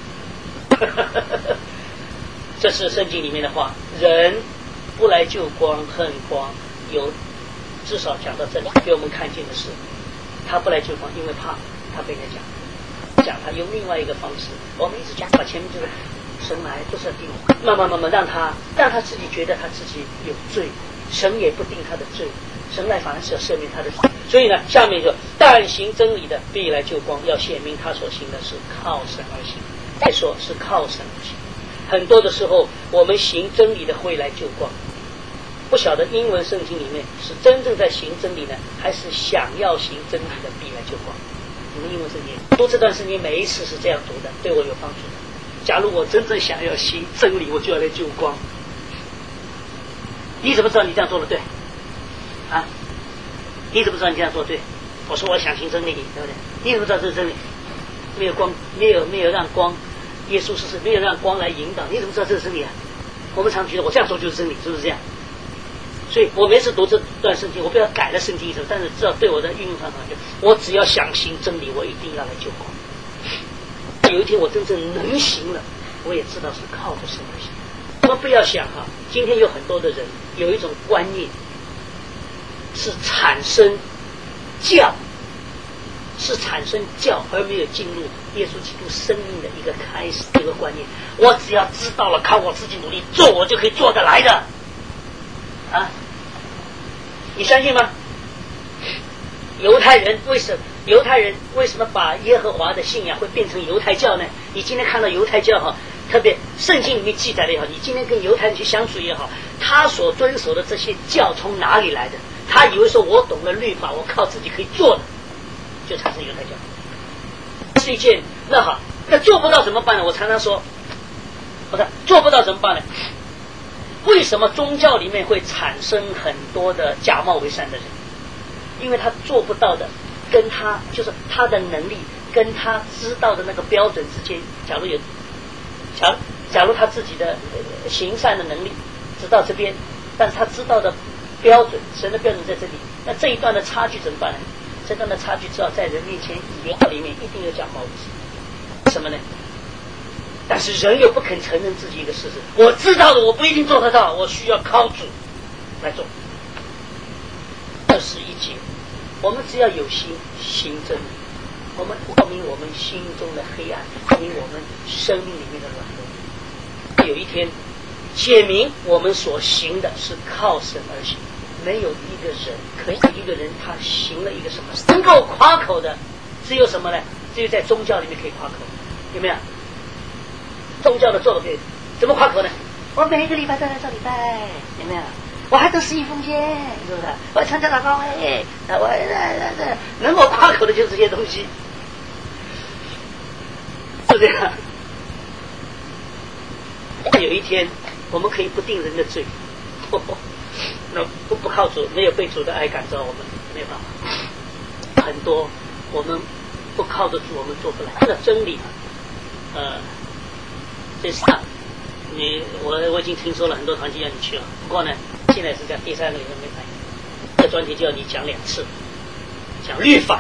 这是圣经里面的话，人不来救光恨光，有至少讲到这里给我们看见的是，他不来救光，因为怕他被人家讲，讲他用另外一个方式，我们一直讲把前面这个神来不是要定，慢慢慢慢让他让他自己觉得他自己有罪，神也不定他的罪，神来反而是要赦免他的罪。所以呢，下面就但行真理的必来救光，要显明他所行的是靠神而行。再说是靠神而行，很多的时候我们行真理的会来救光。不晓得英文圣经里面是真正在行真理呢，还是想要行真理的必来救光？你们英文圣经读这段圣经每一次是这样读的，对我有帮助的。假如我真正想要行真理，我就要来救光。你怎么知道你这样做的对？啊？你怎么知道你这样做对？我说我想行真理，对不对？你怎么知道这是真理？没有光，没有没有让光，耶稣是是没有让光来引导，你怎么知道这是真理啊？我们常觉得我这样做就是真理，是不是这样？所以我每次读这段圣经，我不要改了圣经意思，但是知道对我的运用方法，就我只要想行真理，我一定要来救光。有一天我真正能行了，我也知道是靠着神而行。我们不要想哈，今天有很多的人有一种观念，是产生教，是产生教而没有进入耶稣基督生命的一个开始，一个观念。我只要知道了，靠我自己努力做，我就可以做得来的。啊，你相信吗？犹太人为什么犹太人为什么把耶和华的信仰会变成犹太教呢？你今天看到犹太教哈，特别圣经里面记载的也好，你今天跟犹太人去相处也好，他所遵守的这些教从哪里来的？他以为说我懂了律法，我靠自己可以做的，就产生犹太教。是一件那好，那做不到怎么办呢？我常常说，不是做不到怎么办呢？为什么宗教里面会产生很多的假冒为善的人？因为他做不到的，跟他就是他的能力跟他知道的那个标准之间，假如有，假假如他自己的、呃、行善的能力直到这边，但是他知道的标准，神的标准在这里，那这一段的差距怎么办呢？这段的差距只要在人面前语言里面一定有假冒为善，什么呢？但是人又不肯承认自己一个事实，我知道的我不一定做得到，我需要靠主来做。二十一节，我们只要有心行真理，我们照明我们心中的黑暗，照明我们生命里面的软弱。有一天显明我们所行的是靠神而行，没有一个人可以一个人他行了一个什么能够夸口的，只有什么呢？只有在宗教里面可以夸口，有没有？宗教的做的可以怎么夸口呢？我每一个礼拜都来做礼拜，有没有？我还都十一奉献，是不是？我还参加祷告会，我能够夸口的就是这些东西，是这样。有一天我们可以不定人的罪，呵呵，那不不靠主，没有被主的爱感召，我们没有办法。很多我们不靠着主，我们做不来。这真理，呃。这是你我我已经听说了很多团体要你去了，不过呢，现在是在第三个礼拜没来。这个专题就要你讲两次，讲律法。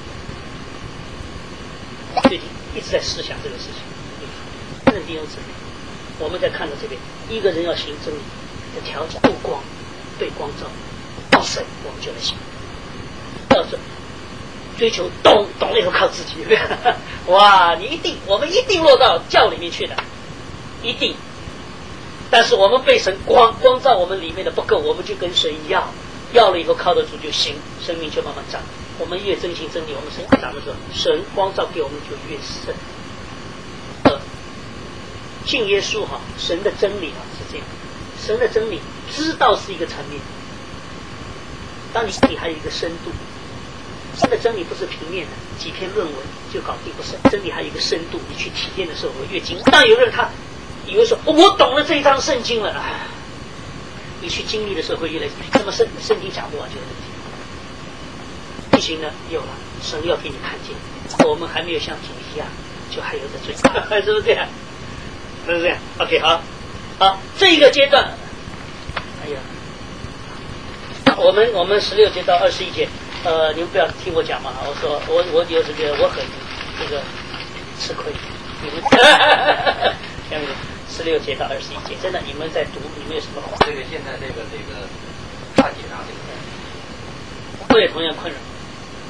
最近一直在思想这个事情。真正弟兄姊妹，我们在看到这边，一个人要行真理的条件，度光，对光照，到神我们就能行。到这追求懂懂了以后靠自己，哇！你一定我们一定落到教里面去的。一定，但是我们被神光光照我们里面的不够，我们就跟神要，要了以后靠得住就行，生命就慢慢长。我们越真行真理，我们生命长的时候，神光照给我们就越深。呃，信耶稣哈，神的真理啊是这样，神的真理知道是一个层面，当你心里还有一个深度。神的真理不是平面的，几篇论文就搞定，不是真理还有一个深度，你去体验的时候会越精。当有人他以为说、哦、我懂了这一章圣经了，唉，你去经历的时候会越来越那么圣圣经讲不完就有问题。不行呢，有了神要给你看见，我们还没有像主一样，就还有的追，是不是这样？是不是这样 ？OK， 好，好，这一个阶段，哎呀，我们我们十六节到二十一节。呃，你们不要听我讲嘛！我说我我有这个我很这个吃亏，你们下面十六节到二十一节，真的你们在读，你们有什么话？ 这个现在这个这个大解答这个， 我也同样困扰。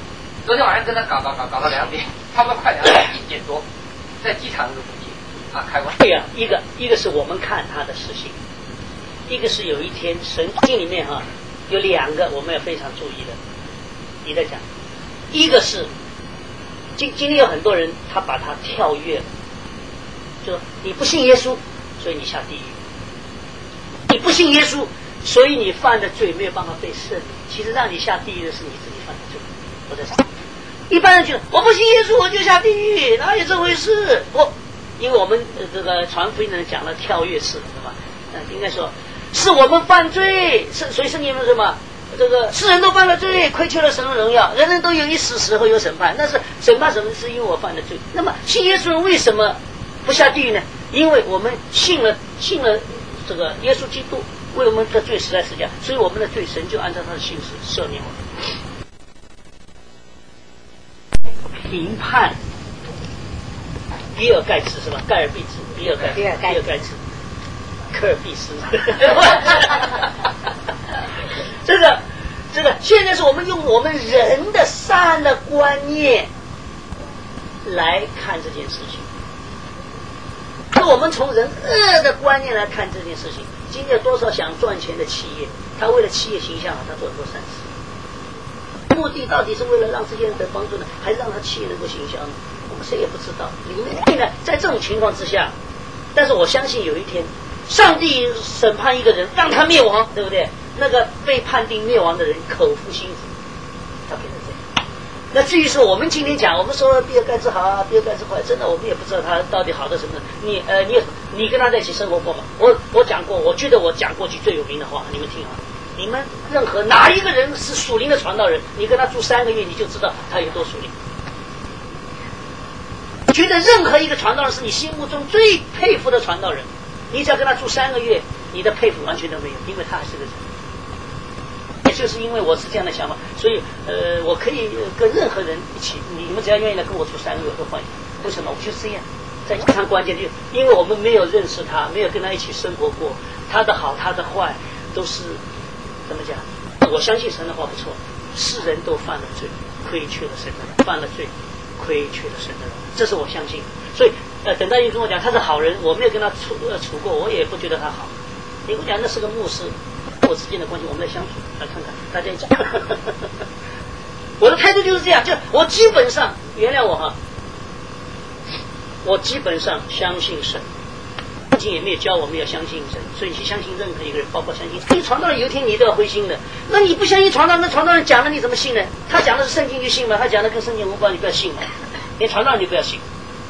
昨天晚上跟他搞搞搞搞到两点，差不多快两点一点多，在机场那个附近啊开完。 对呀、啊，一个一个是我们看他的事情，一个是有一天神经里面哈、啊、有两个我们要非常注意的，你在讲，一个是今今天有很多人他把他跳跃了，就你不信耶稣，所以你下地狱；你不信耶稣，所以你犯的罪没有办法被赦免。其实让你下地狱的是你自己犯的罪。我在想，一般人觉得我不信耶稣我就下地狱，哪有这回事？我因为我们、呃、这个传福音的人讲了跳跃式，对吧？嗯、呃，应该说是我们犯罪，是所以圣经说什么？这个世人都犯了罪，亏缺了神的荣耀，人人都有一死，死后有审判。但是审判什么？是因为我犯的罪。那么信耶稣人为什么不下地狱呢？因为我们信了信了这个耶稣基督为我们的罪死在十字架，所以我们的罪神就按照他的信实赦免我们。评判比尔盖茨是吧？盖尔比茨，比尔盖茨，比尔盖茨，科尔必斯。这个这个，现在是我们用我们人的善的观念来看这件事情。那我们从人恶的观念来看这件事情，今天有多少想赚钱的企业，他为了企业形象，他做很多善事，目的到底是为了让这些人得帮助呢，还是让他企业能够形象呢？我们谁也不知道。你们呢，在这种情况之下，但是我相信有一天，上帝审判一个人，让他灭亡，对不对？那个被判定灭亡的人口服心服，他变成这样。那至于说我们今天讲，我们说比尔盖茨好啊，比尔盖茨坏，真的我们也不知道他到底好到什么。你呃，你你跟他在一起生活过吗？我我讲过，我觉得我讲过句最有名的话，你们听啊。你们任何哪一个人是属灵的传道人，你跟他住三个月，你就知道他有多属灵。觉得任何一个传道人是你心目中最佩服的传道人，你只要跟他住三个月，你的佩服完全都没有，因为他还是个人。也就是因为我是这样的想法，所以呃，我可以跟任何人一起，你们只要愿意来跟我住三个月，我都欢迎。为什么？我就是这样。在非常关键的，因为我们没有认识他，没有跟他一起生活过，他的好，他的坏，都是怎么讲？我相信神的话不错，世人都犯了罪，亏缺了神的人，犯了罪，亏缺了神的人，这是我相信的。所以呃，等到你跟我讲他是好人，我没有跟他处呃处过，我也不觉得他好。你跟我讲那是个牧师，我之间的关系我们来相处，来看看大家一起。我的态度就是这样，就我基本上原谅我哈，我基本上相信神。圣经也没有教我们要相信神，所以你去相信任何一个人，包括相信你传道人，有一天你都要灰心的。那你不相信传道人，那传道人讲了你怎么信呢？他讲的是圣经就信吗？他讲的跟圣经无关，你不要信嘛。连传道人你不要信。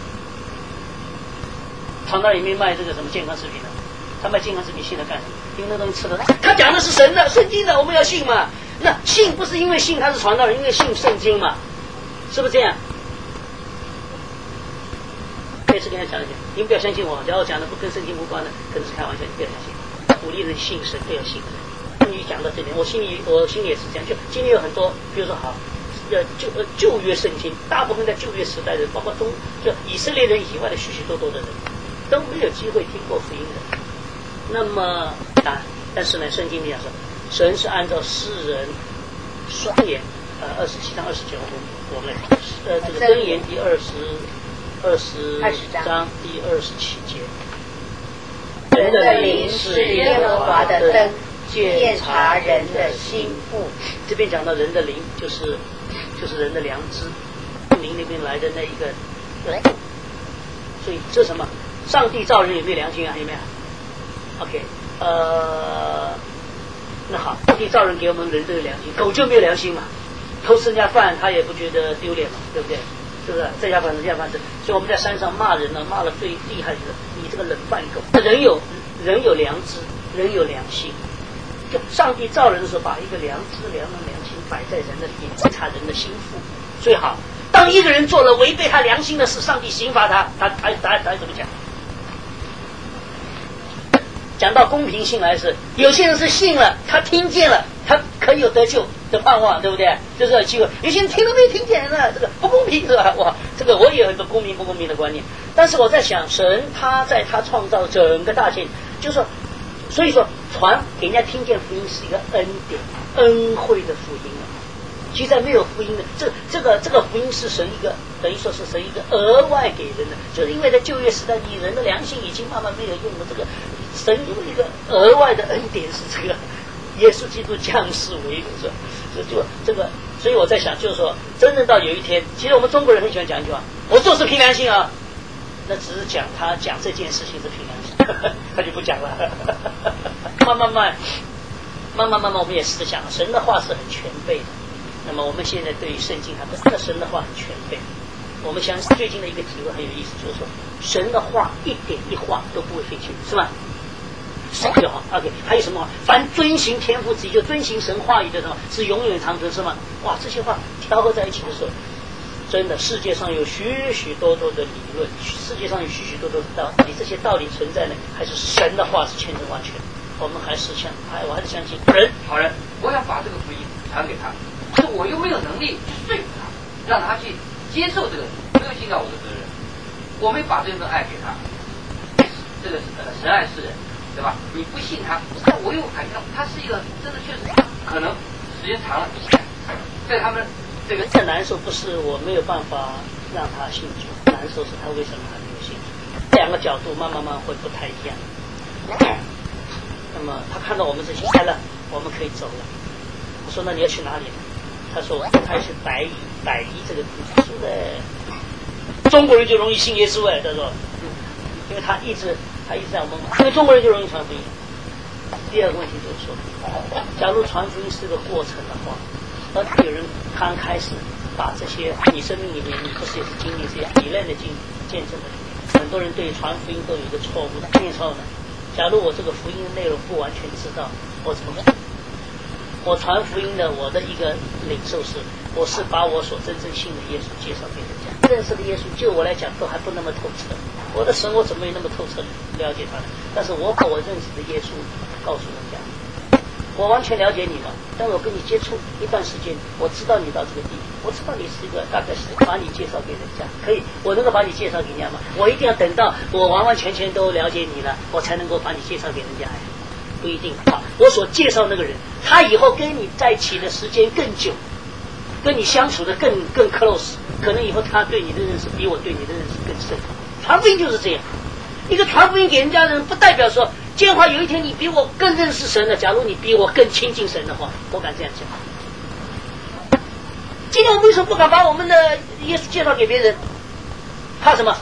传道人里面卖这个什么健康食品的，他卖健康食品信了干什么？因为那东西吃的，他讲的是神的、圣经的，我们要信嘛。那信不是因为信他是传道人，因为信圣经嘛，是不是这样？这次跟他讲一讲，你们不要相信我，只要我讲的不跟圣经无关的，可能是开玩笑，你不要相信。鼓励人信神，不要信人。你讲到这边，我心里我心里也是这样。就今天有很多，比如说好，呃旧呃旧约圣经，大部分在旧约时代的，包括中就以色列人以外的许许多多的人，都没有机会听过福音的。那么啊，但是呢，圣经里讲说，神是按照世人双眼，呃，二十七章二十九，我们来看，呃，这个箴言第二十。二十章第二十七节， 人的灵是耶和华的灯，鉴察人的心腹。 这边讲到人的灵，就是就是人的良知，灵那边来的那一个人。所以这什么？上帝造人有没有良心啊？有没有 ？OK， 呃，那好，上帝造人给我们人都有良心，狗就没有良心嘛，偷吃人家饭他也不觉得丢脸嘛，对不对？是不是？这家饭这家饭子，所以我们在山上骂人呢，骂了最厉害的就是你这个冷饭狗。人有人有良知，人有良心。就上帝造人的时候，把一个良知、良能、良心摆在人的里面，观察人的心腹。最好，当一个人做了违背他良心的事，上帝刑罚他，他他他他怎么讲？讲到公平性来是，有些人是信了，他听见了，他可以有得救的盼望，对不对？就是有机会。有些人听都没听见了，这个不公平是吧？哇，这个我也有很多公平不公平的观念。但是我在想，神他在他创造整个大千，就是说，所以说传给人家听见福音是一个恩典、恩惠的福音啊。 其实在没有福音的，这这个这个福音是神一个等于说是神一个额外给人的，就是因为在旧约时代，你人的良心已经慢慢没有用了，这个神用一个额外的恩典是这个耶稣基督降世为人，是吧？这就这个，所以我在想，就是说，真正到有一天，其实我们中国人很喜欢讲一句话：我做事凭良心啊。那只是讲他讲这件事情是凭良心，他就不讲了。慢慢慢，慢慢慢慢，我们也思想，神的话是很全备的。那么我们现在对于圣经，它不是神的话很全备。我们相信最近的一个体会很有意思，就是说神的话一点一画都不会废去，是吧？神的话 ，OK， 还有什么话？凡遵行天父旨意，就遵行神话语的什么，是永远长存，是吗？哇，这些话调和在一起的时候，真的世界上有许许多多的理论，世界上有许许多多的道理，这些道理存在呢，还是神的话是千真万确？我们还是相，还我还是相信人好人，我想把这个福音传给他，可是我又没有能力去说服他，让他去接受这个，没有尽到我的责任，我没把这份爱给他，这个呃神爱世人，对吧？你不信他，但我又感觉到他是一个真的确实可能时间长了，在他们这个这难受不是我没有办法让他信主，难受是他为什么还没有信主，两个角度慢慢慢会不太一样。那么他看到我们这些来了，我们可以走了。我说那你要去哪里呢？他说他要去百夷，百夷这个地方说的中国人就容易信耶稣哎，他说，因为他一直他一直在我们，因为中国人就容易传福音。第二个问题就是说，假如传福音是个过程的话，而有人刚开始把这些你生命里面你不是也是经历这些体验的经见证的，很多人对传福音都有一个错误的念错的。假如我这个福音的内容不完全知道，我怎么办？我传福音的我的一个领受是，我是把我所真正信的耶稣介绍给人家，认识的耶稣就我来讲都还不那么透彻，我的神我怎么有那么透彻了解他呢？但是我把我认识的耶稣告诉人家，我完全了解你了，但我跟你接触一段时间，我知道你到这个地步，我知道你是一个大概是把你介绍给人家，可以，我能够把你介绍给人家吗？我一定要等到我完完全全都了解你了，我才能够把你介绍给人家。不一定啊，我所介绍那个人，他以后跟你在一起的时间更久，跟你相处的更更 close， 可能以后他对你的认识比我对你的认识更深。传福音就是这样，一个传福音给人家的人，不代表说建华有一天你比我更认识神了，假如你比我更亲近神的话，我敢这样讲。今天我们为什么不敢把我们的耶稣介绍给别人？怕什么？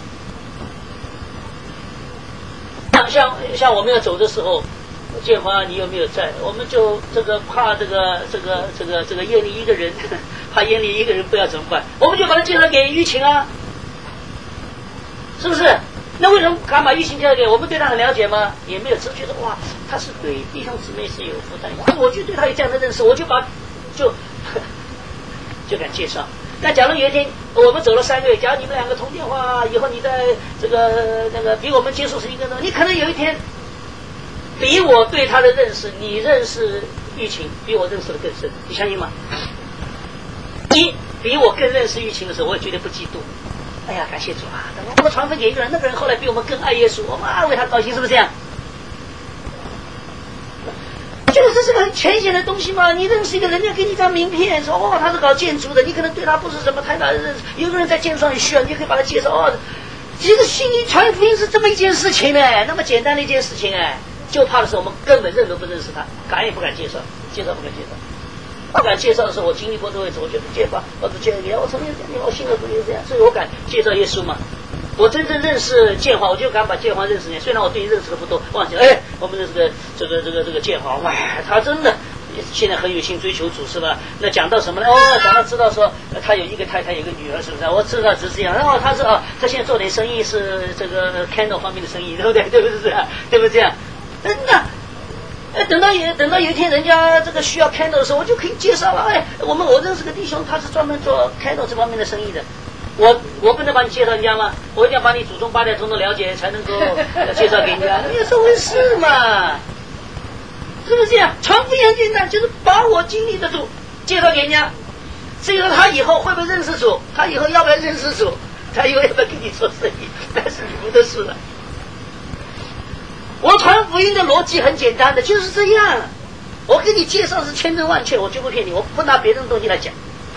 像像像我们要走的时候，建华你有没有在？我们就这个怕这个这个这个这个夜里一个人，怕夜里一个人不要怎么办？我们就把他介绍给玉琴啊，是不是？那为什么敢把玉琴介绍给我们？对他很了解吗？也没有，只觉得哇，他是对弟兄姊妹是有负担，我就对他有这样的认识，我就把就就敢介绍。那假如有一天我们走了三个月，假如你们两个通电话，以后你在这个那个比我们接触是一个呢，你可能有一天比我对他的认识，你认识玉琴比我认识的更深，你相信吗？你比我更认识玉琴的时候，我也绝对不嫉妒。哎呀，感谢主啊！我们传福音给一个人，那个人后来比我们更爱耶稣，我们啊为他高兴，是不是这样？就是这是个很浅显的东西嘛。你认识一个人家给你一张名片，说哦他是搞建筑的，你可能对他不是什么太大的认识。有个人在建筑上有需要，你可以把他介绍哦。其实信息传福音是这么一件事情哎，那么简单的一件事情哎。就怕的是我们根本认都不认识他，敢也不敢介绍，介绍不敢介绍。不敢介绍的时候，我经历过这位置，我觉得介绍，我只介绍你，我曾经这样，我信了主也是这样，所以我敢介绍耶稣嘛。我真正认识建华，我就敢把建华认识你。虽然我对你认识的不多，忘记了，哎，我们认识个这个这个这个建华，哇，他真的现在很有心追求主是吧？那讲到什么呢？哦，讲到知道说他有一个太太，有个女儿，是不是？我知道只是这样。哦，他是啊，他现在做点生意是这个 candle 方面的生意，对不对？对不对？这样，对不对？这样。真的，哎，等到有等到有一天人家这个需要candle的时候，我就可以介绍了。哎，我们我认识个弟兄，他是专门做candle这方面的生意的。我我不能把你介绍人家吗？我一定要把你祖宗八代统统了解，才能够介绍给人家。没有这回事嘛，是不是这样？传福音很简单，就是把我经历的主介绍给人家。至于他以后会不会认识主，他以后要不要认识主，他以后要不要跟你做生意，那是你们的事了。我传福音的逻辑很简单的，就是这样。我给你介绍是千真万确，我绝不骗你，我不拿别人的东西来讲。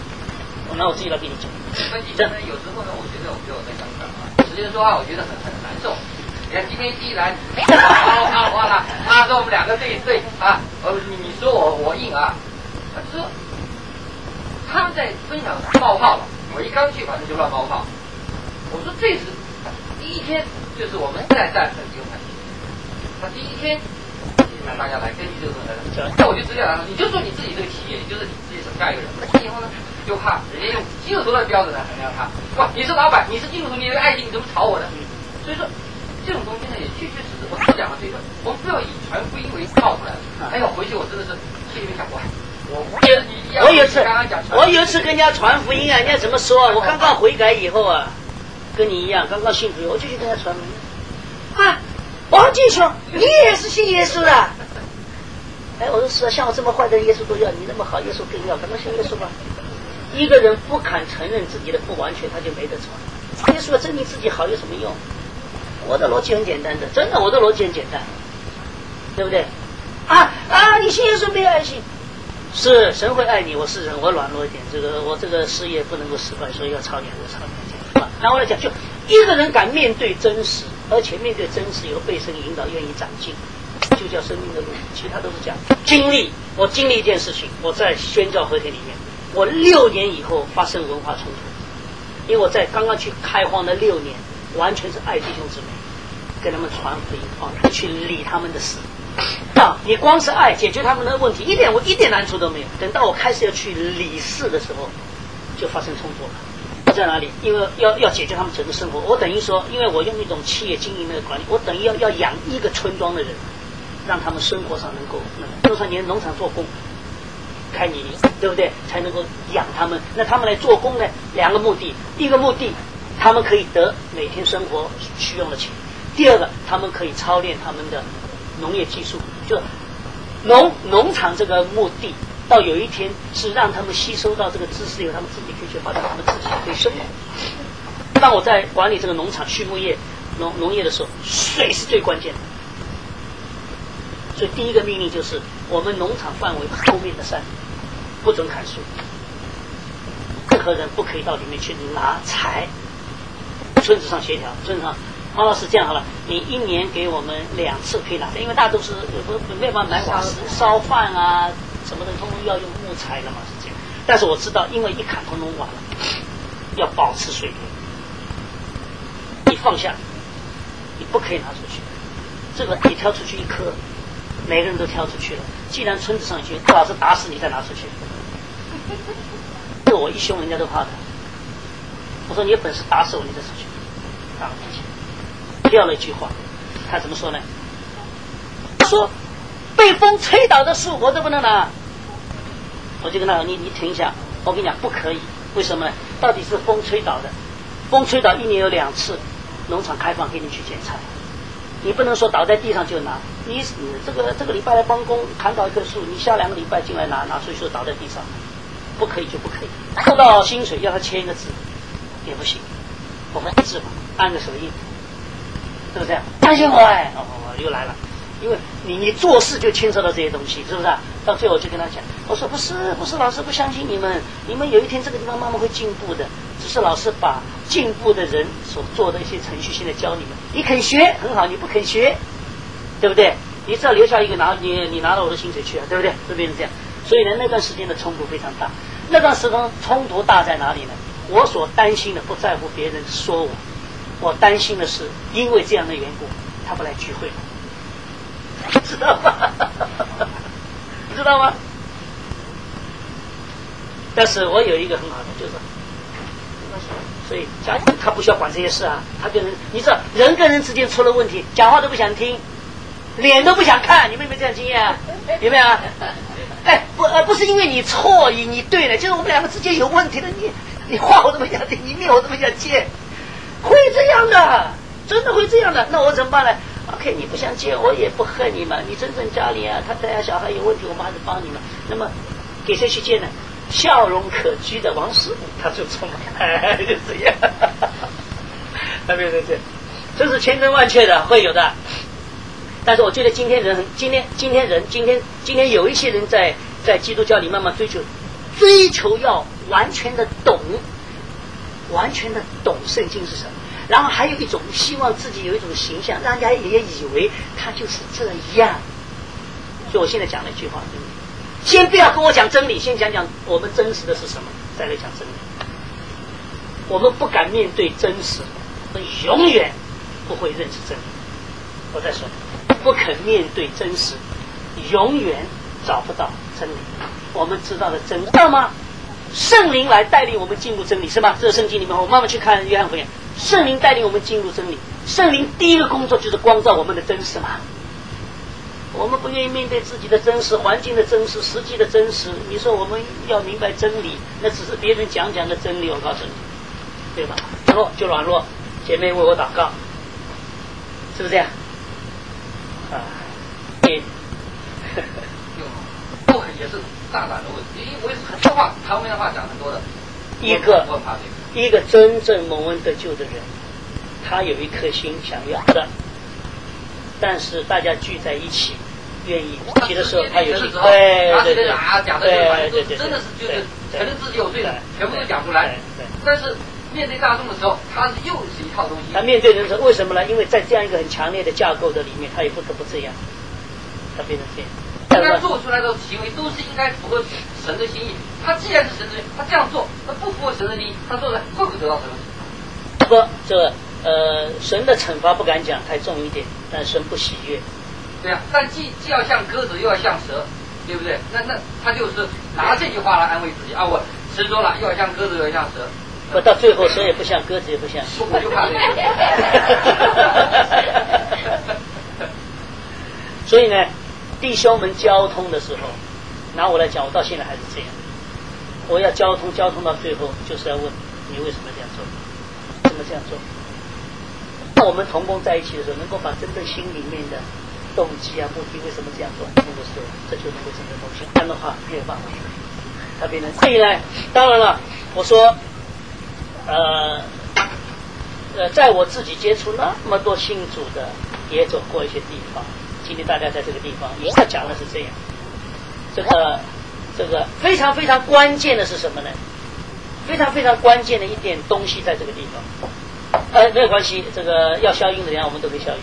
那我自己来给你讲。 分析真的有时候呢，我觉得我就在想法啊，直接说话我觉得很很难受。你看今天一来，好好好了，他说我们两个对对啊，呃你你说我我硬啊，他说他们在分享冒泡了，我一刚去反正就乱冒泡。我说这是第一天，就是我们在在很有感觉。他第一天让大家来根据这个东西来讲，那我就直接来了，你就说你自己这个企业，你就是你自己手下一个人。以后呢，就怕人家用基督徒的标准来衡量他。哇，你是老板，你是基督徒，你有爱心，你怎么炒我的？所以说这种东西呢，也确确实实，我讲了这个，我们不要以传福音为套出来。哎呦，回去我真的是心里面想过，我我有一次，我有一次跟人家传福音啊，人家怎么说啊？我刚刚悔改以后啊，跟你一样，刚刚信主，我就去跟他传福音啊。王进雄，你也是信耶稣的？哎，我说是啊，像我这么坏的耶稣都要，你那么好耶稣更要，可能信耶稣吧？一个人不肯承认自己的不完全，他就没得传。耶稣证明自己好有什么用？我的逻辑很简单的，真的，我的逻辑很简单，对不对？啊啊！你信耶稣没有爱心，是神会爱你。我是人，我软弱一点，这个我这个事业不能够失败，所以要操练，要操练。然后来讲，就一个人敢面对真实，而且面对真实有被神引导，愿意长进，就叫生命的路。其他都是这样。经历，我经历一件事情，我在宣教和田里面，我六年以后发生文化冲突，因为我在刚刚去开荒的六年，完全是爱弟兄姊妹，跟他们传福音，啊，不去理他们的事。啊，你光是爱解决他们的问题，一点我一点难处都没有。等到我开始要去理事的时候，就发生冲突了。在哪里？因为要要解决他们整个生活，我等于说，因为我用一种企业经营的管理，我等于要要养一个村庄的人，让他们生活上能够能。比如说你农场做工，开泥，对不对？才能够养他们。那他们来做工呢，两个目的：一个目的，他们可以得每天生活需用的钱；第二个，他们可以操练他们的农业技术。就农农场这个目的。到有一天是让他们吸收到这个知识以后，他们自己可以去发展他们自己可以生活。当我在管理这个农场畜牧业农农业的时候，水是最关键的。所以第一个命令就是我们农场范围后面的山不准砍树，任何人不可以到里面去拿柴。村子上协调，村子上黄老师这样好了，你一年给我们两次可以拿，因为大都是没办法买瓦斯烧饭啊什么的，通通要用木材的嘛，是这样。但是我知道，因为一砍通通完了，要保持水源，你放下，你不可以拿出去。这个你挑出去一颗，每个人都挑出去了。既然村子上已经老是打死你再拿出去，这我一凶人家都怕的。我说你有本事打死我，你再出去，打不进去。撂了一句话，他怎么说呢？他说。被风吹倒的树我都不能拿，我就跟他说你你停一下，我跟你讲不可以，为什么呢？到底是风吹倒的，风吹倒一年有两次，农场开放给你去检查，你不能说倒在地上就拿，你你这个这个礼拜来帮工砍倒一棵树，你下两个礼拜进来拿拿出去说倒在地上，不可以就不可以，收到薪水要他签一个字也不行，我们字嘛按个手印，是不是这样？相信我哎，哦哦又来了。因为你你做事就牵涉到这些东西，是不是啊？到最后我就跟他讲，我说不是不是，老师不相信你们，你们有一天这个地方慢慢会进步的，只是老师把进步的人所做的一些程序现在教你们，你肯学很好，你不肯学，对不对？你只要留下一个拿你你拿了我的薪水去啊，对不对？就变成这样。所以呢，那段时间的冲突非常大。那段时间冲突大在哪里呢？我所担心的不在乎别人说我，我担心的是因为这样的缘故，他不来聚会了。知道吗？知道吗？但是我有一个很好的，就是，所以家庭他不需要管这些事啊。他跟人，你知道，人跟人之间出了问题，讲话都不想听，脸都不想看。你们有没有这样经验啊？有没有啊？哎，不，呃，不是因为你错，你你对了，就是我们两个之间有问题了。你你话我都不想听，你面我都不想见，会这样的，真的会这样的。那我怎么办呢？OK， 你不想见我也不恨你们，你真正家里啊，他家小孩有问题，我们还是帮你们。那么给谁去见呢？笑容可掬的王师傅，他就冲来，就这样。那边这这，这是千真万确的，会有的。但是我觉得今天人，今天今天人，今天今天有一些人在在基督教里慢慢追求追求要完全的懂，完全的懂圣经是什么，然后还有一种希望自己有一种形象，让人家也以为他就是这样。所以我现在讲了一句话，对不对？先不要跟我讲真理，先讲讲我们真实的是什么，再来讲真理。我们不敢面对真实，我们永远不会认识真理。我再说，不肯面对真实，永远找不到真理。我们知道的真理，知道吗？圣灵来带领我们进入真理，是吧？这个圣经里面，我慢慢去看约翰福音，圣灵带领我们进入真理。圣灵第一个工作就是光照我们的真实嘛。我们不愿意面对自己的真实，环境的真实，实际的真实。你说我们要明白真理，那只是别人讲讲的真理，我告诉你，对吧？软弱就软弱，姐妹为我祷告，是不是这样？啊，你不也是大胆的问题，因为我也是很多话，台湾的话讲很多的。 一个一个真正蒙恩得救的人，他有一颗心想要的，但是大家聚在一起，愿意提的时候，他有心，对对对啊，讲的对对对， 真的是就是承认自己有罪的，全部都讲出来。但是面对大众的时候，他是又是一套东西。 他面对人的时候，为什么呢？因为在这样一个很强烈的架构的里面，他也不得不这样，他变成这样。 他做出来的行为都是应该符合神的心意。他既然是神的心意，他这样做，他不符合神的心意，他做的会不会得到神的心意？ 不，这个呃，神的惩罚不敢讲太重一点，但神不喜悦。 对啊，但既既要像鸽子，又要像蛇，对不对？那那他就是拿这句话来安慰自己啊，我执着了，又要像鸽子，又要像蛇。 不，到最后蛇也不像，鸽子也不像。 我就怕这个。所以呢，弟兄们交通的时候，拿我来讲，我到现在还是这样。我要交通，交通到最后就是要问你为什么这样做，为什么这样做？当我们同工在一起的时候，能够把真正心里面的动机啊、目的，为什么这样做，那个时候这就能够真正东西。这样的话没有办法，他变成。所以呢，当然了，我说，呃，呃，在我自己接触那么多信主的，也走过一些地方。今天大家在这个地方，也要讲的是这样。这个这个非常非常关键的是什么呢？非常非常关键的一点东西在这个地方。呃，没有关系，这个要消音的人我们都可以消音。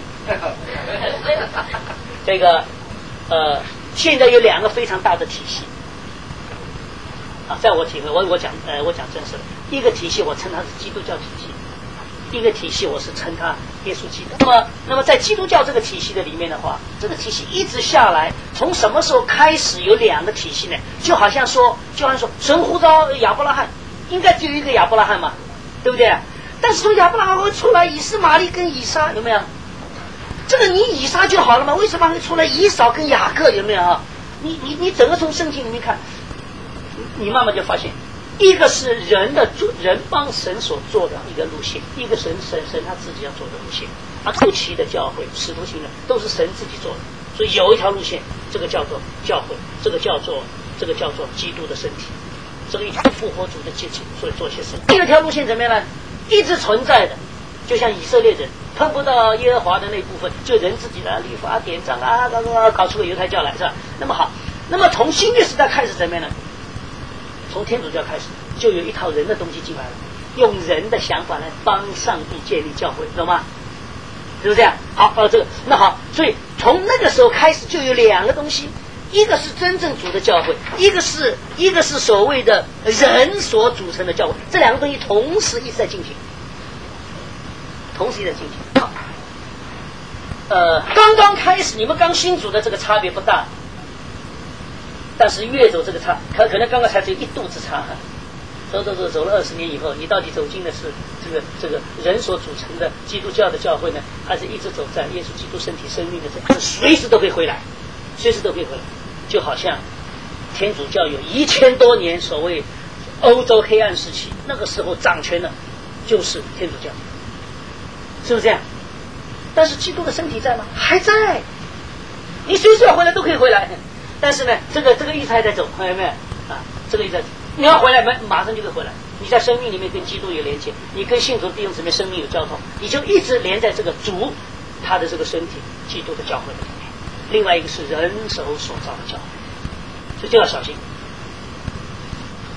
这个呃，现在有两个非常大的体系啊，在我体会，我我讲呃，我讲真实的，一个体系我称它是基督教体系。一个体系我是称它耶稣基督。那么，那么在基督教这个体系的里面的话，这个体系一直下来，从什么时候开始有两个体系呢？就好像说，就好像说，神呼召亚伯拉罕，应该只有一个亚伯拉罕嘛，对不对？但是从亚伯拉罕会出来以斯玛利跟以撒，有没有？这个你以撒就好了嘛？为什么会出来以扫跟雅各？有没有啊？你你你整个从圣经里面看，你慢慢就发现。一个是人的做人帮神所做的一个路线，一个神神神他自己要做的路线。而后期的教会、使徒行传都是神自己做的，所以有一条路线，这个叫做教会，这个叫做这个叫做基督的身体，这个一条复活主的阶级，所以做一些事。第二条路线怎么样呢？一直存在的，就像以色列人碰不到耶和华的那部分，就人自己的律法典章啊，搞出个犹太教来，是吧？那么好，那么从新约时代开始怎么样呢？从天主教开始，就有一套人的东西进来了，用人的想法来帮上帝建立教会，懂吗？是不是这样？好，呃，这个那好，所以从那个时候开始就有两个东西，一个是真正主的教会，一个是一个是所谓的人所组成的教会，这两个东西同时一直在进行，同时一直在进行。好，呃，刚刚开始你们刚新组的这个差别不大。但是越走这个差，可可能刚刚才只有一度之差，走走走走了二十年以后，你到底走进的是这个这个人所组成的基督教的教会呢，还是一直走在耶稣基督身体生命的这？随时都可以回来，随时都可以回来，就好像天主教有一千多年所谓欧洲黑暗时期，那个时候掌权的就是天主教，是不是这样？但是基督的身体在吗？还在，你随时要回来都可以回来。但是呢，这个这个一直还在走，看到没有啊？这个一直在走，你要回来马马上就可以回来。你在生命里面跟基督有连接，你跟信徒弟兄姊妹生命有交通，你就一直连在这个主他的这个身体基督的教会里面。另外一个是人手所造的教会，所以就要小心。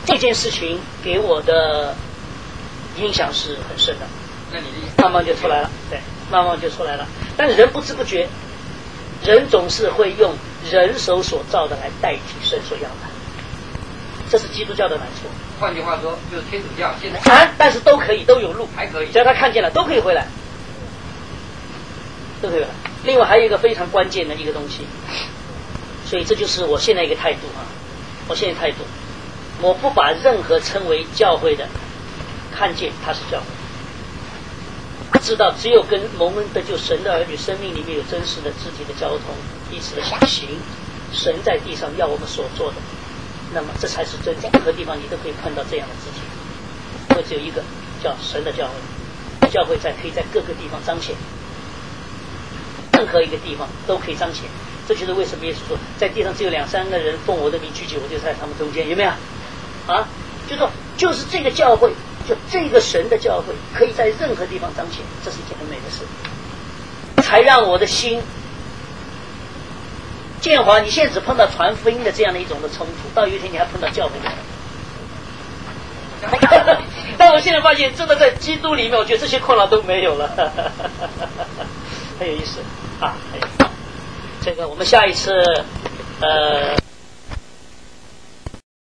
这件事情给我的影响是很深的。 那你的慢慢就出来了，对，慢慢就出来了。但是人不知不觉，人总是会用人手所造的来代替神所要的，这是基督教的难处。 换句话说，就是天主教现在难，但是都可以，都有路， 还可以， 只要他看见了，都可以回来，都可以回来。另外还有一个非常关键的一个东西，所以这就是我现在一个态度啊，我现在态度，我不把任何称为教会的看见它是教会。知道只有跟蒙恩得救神的儿女生命里面有真实的肢体的交通，彼此的相行，神在地上要我们所做的，那么这才是真正。任何地方你都可以碰到这样的肢体，因为只有一个叫神的教会，教会在可以在各个地方彰显，任何一个地方都可以彰显。这就是为什么耶稣说，在地上只有两三个人奉我的名聚集，我就在他们中间，有没有？啊，就说就是这个教会。就这个神的教会可以在任何地方彰显，这是一件很美的事，才让我的心建华。你现在只碰到传福音的这样的一种的冲突，到有一天你还碰到教会的。但我现在发现，真的在基督里面，我觉得这些困扰都没有了，很有意思啊。这个我们下一次呃。